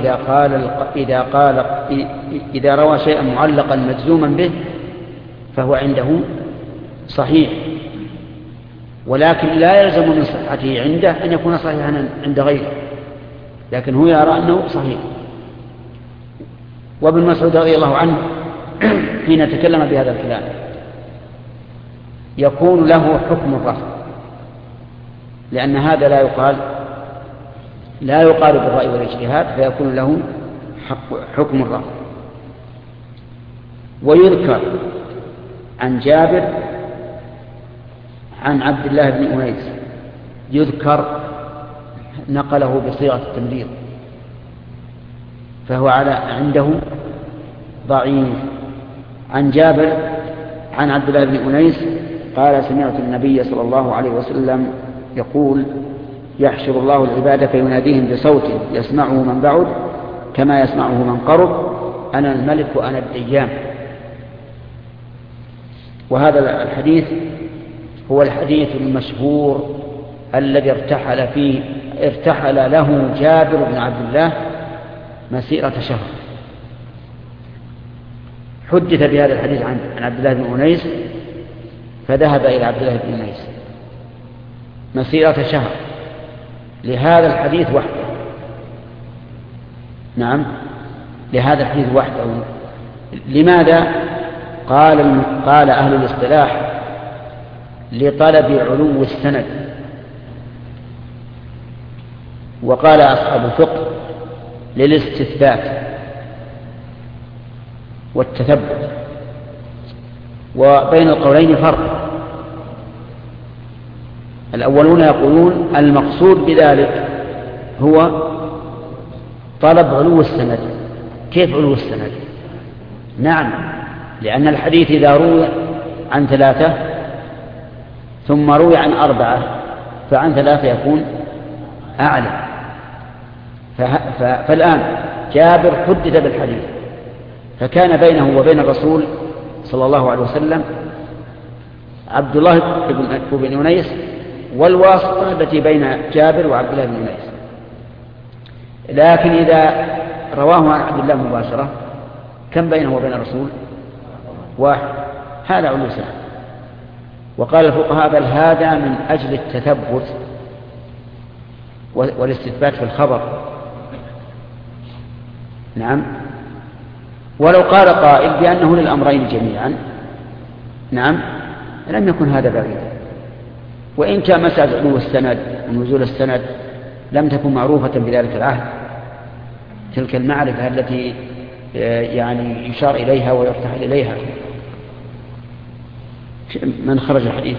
إذا روى شيئا معلقا مجزوما به فهو عنده صحيح، ولكن لا يلزم من صحته عنده أن يكون صحيحا عند غيره، لكن هو يرى أنه صحيح. وابن مسعود رضي الله عنه حين تكلم بهذا الكلام يكون له حكم الرفع، لأن هذا لا يقال بالرأي والاجتهاد، فيكون له حكم الرفع. ويذكر عن جابر عن عبد الله بن أنيس، يذكر نقله بصيغة التمريض، فهو عنده ضعيف. عن جابر عن عبد الله بن أنيس قال سمعت النبي صلى الله عليه وسلم يقول يحشر الله العباد فيناديهم بصوت يسمعه من بعد كما يسمعه من قرب، أنا الملك وأنا الديان. وهذا الحديث هو الحديث المشهور الذي ارتحل له جابر بن عبد الله مسيرة شهر. حدث بهذا الحديث عن عبد الله بن أنيس فذهب إلى عبد الله بن أنيس مسيرة شهر لهذا الحديث وحده. نعم، لهذا الحديث وحده. لماذا؟ قال أهل الاصطلاح لطلب علو السند، وقال أصحاب الفقه للاستثبات والتثبت. وبين القولين فرق. الأولون يقولون المقصود بذلك هو طلب علو السند. كيف علو السند؟ نعم، لأن الحديث إذا روي عن 3 ثم روي عن 4 فعن 3 يكون أعلى. فالآن جابر حدث بالحديث، فكان بينه وبين الرسول صلى الله عليه وسلم عبد الله بن أنيس والواسطة التي بين جابر وعبد الله بن أنيس. لكن إذا رواه عن عبد الله مباشرة كم بينه وبين الرسول؟ 1. هذا علو سند. وقال الفقهاء بل هذا من أجل التثبت والاستثبات في الخبر. نعم، ولو قال قائل بأنه للأمرين جميعا نعم لم يكن هذا بعيدا. وإن كان مسألة علو السند ونزول السند لم تكن معروفة بذلك العهد، تلك المعرفة التي يعني يشار إليها ويرتحل إليها. من خرج الحديث؟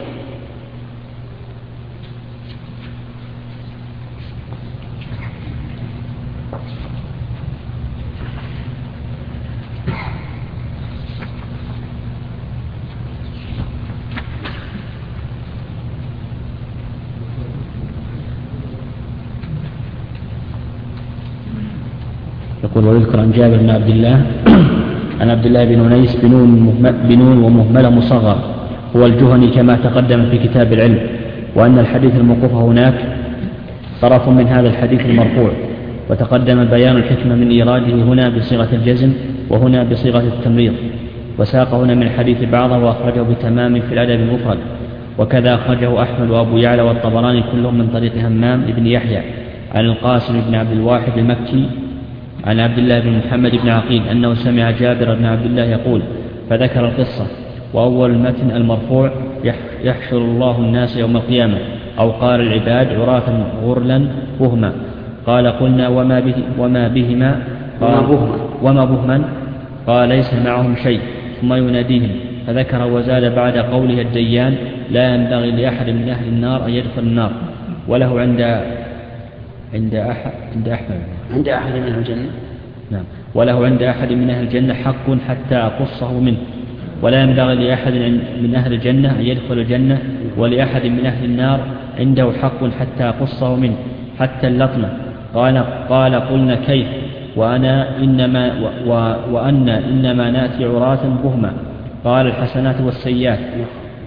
يقول ويذكر عن جابر بن عبد الله عن عبد الله بن أنيس بنون ومهملة مصغر هو الجهني كما تقدم في كتاب العلم، وأن الحديث الموقوف هناك طرف من هذا الحديث المرفوع، وتقدم بيان الحكمة من إيراده هنا بصيغة الجزم وهنا بصيغة التمريض، وساق هنا من الحديث بعضه وأخرجه بتمام في الأدب المفرد، وكذا أخرجه أحمد وأبو يعلى والطبراني كلهم من طريق همام بن يحيى عن القاسم بن عبد الواحد المكي عن عبد الله بن محمد بن عقيل أنه سمع جابر بن عبد الله يقول فذكر القصة. وأول المتن المرفوع يحشر الله الناس يوم القيامة، أو قال العباد عراة غرلا بهما. قال قلنا وما بهما؟ قال وما بهما؟ قال ليس معهم شيء. ثم يناديهم فذكر وزاد بعد قوله الديان لا ينبغي لأحد من أهل النار أن يدخل النار، وله عند أحد من أهل الجنة. نعم، وله عند أحد من أهل الجنة حق حتى أقصه منه، ولا ينبغي لأحد من أهل الجنة أن يدخل الجنة، ولأحد من أهل النار عنده حق حتى أقصه منه حتى اللطمة. قال قلنا كيف؟ وأنا إنما نأتي عراة بهما. قال الحسنات والسيئات.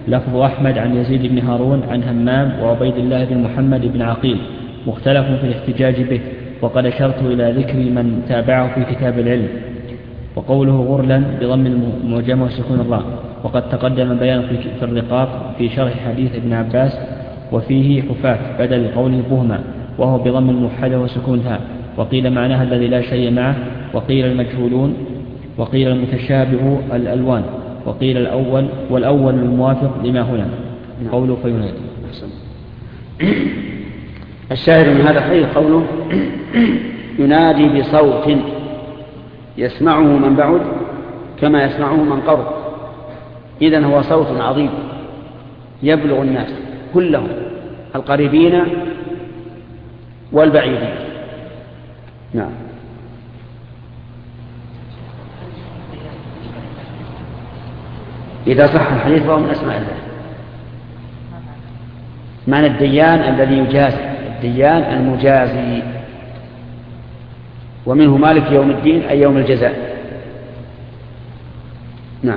لفظ أحمد عن يزيد بن هارون عن همام وعبيد الله بن محمد بن عقيل مختلف في الاحتجاج به، وقد أشرت إلى ذكر من تابعه في كتاب العلم. وقوله غرلا بضم المعجمة وسكون الراء، وقد تقدم بيان في الرقاق في شرح حديث ابن عباس، وفيه حفاة بدل قوله بهما، وهو بضم الموحدة وسكون الهاء، وقيل معناها الذي لا شيء معه، وقيل المجهولون، وقيل المتشابه الألوان، وقيل الأول، والأول الموافق لما هنا. قوله فينادي. الشاهد من هذا الحديث قوله ينادي بصوت يسمعه من بعد كما يسمعه من قرب. إذن هو صوت عظيم يبلغ الناس كلهم القريبين والبعيدين. نعم. إذا صح الحديث فهو من أسماء الله. معنى الديان الذي يجازي، الديان المجازي، ومنه مالك يوم الدين أي يوم الجزاء. نعم.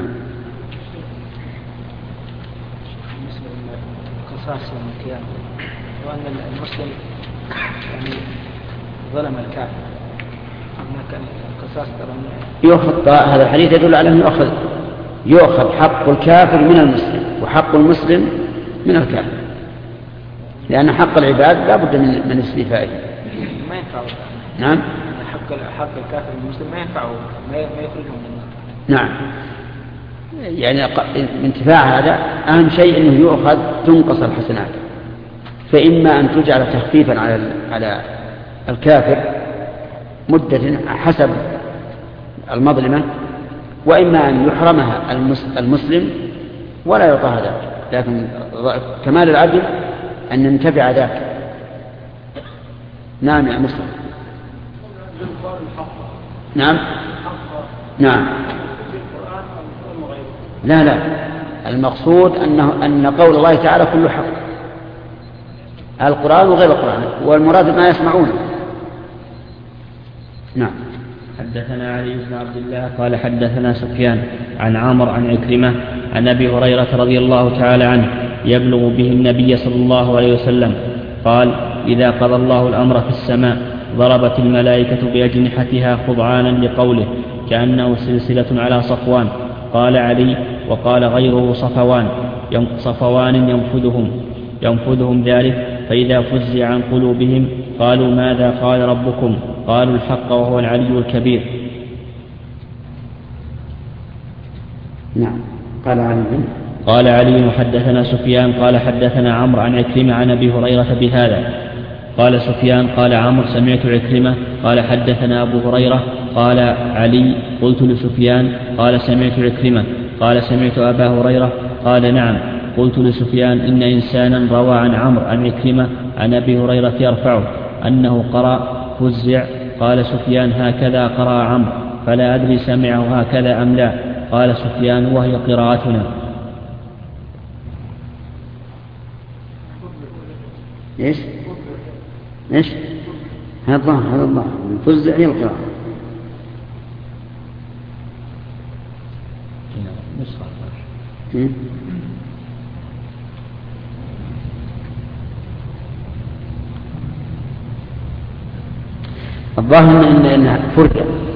بالنسبة للقصاص يوم القيامة، وأن المسلم يعني ظلم الكافر، هناك القصاص يؤخذ. هذا الحديث يدل على أنه يؤخذ حق الكافر من المسلم وحق المسلم من الكافر، لأن حق العباد لا بد من استيفائه. ما ينفع. نعم. حق الكافر من المسلم ما ينفعه، ما يخرجه من النار. نعم. يعني انتفاع هذا أهم شيء أنه يؤخذ تنقص الحسنات، فإما أن تجعل تخفيفا على الكافر مدة حسب المظلمة، وإما أن يحرمها المسلم ولا يعطى ذاك، لكن كمال العدل أن ننتفع ذاك. نعم يا مسلم. نعم. نعم. لا المقصود أن قول الله تعالى كل حق، القرآن وغير القرآن، والمراد ما يسمعونه. نعم. حدثنا علي بن عبد الله قال حدثنا سفيان عن عامر عن عكرمة عن أبي هريرة رضي الله تعالى عنه يبلغ به النبي صلى الله عليه وسلم قال: إذا قضى الله الأمر في السماء ضربت الملائكة بأجنحتها خضعانا لقوله كأنه سلسلة على صفوان. قال علي: وقال غيره صفوان ينفذهم ذلك، فإذا فزع عن قلوبهم قالوا: ماذا قال ربكم؟ قالوا: الحق وهو العلي الكبير. نعم. قال علي وحدثنا سفيان قال حدثنا عمرو عن عكرمة عن أبي هريرة بهذا. قال سفيان قال عمرو: سمعت عكرمة قال حدثنا أبو هريرة. قال علي: قلت لسفيان قال سمعت عكرمة قال سمعت أبا هريرة. قال: نعم. قلت لسفيان: إن إنسانا روى عن عمرو عن عكرمة عن أبي هريرة يرفعه أنه قرأ فزع. قال سفيان: هكذا قرأ عمرو، فلا أدري سمعه هكذا أم لا. قال سفيان: وهي قراءتنا. إيش هذا الله فزع هي القراءة. الظاهر إنها فرجة.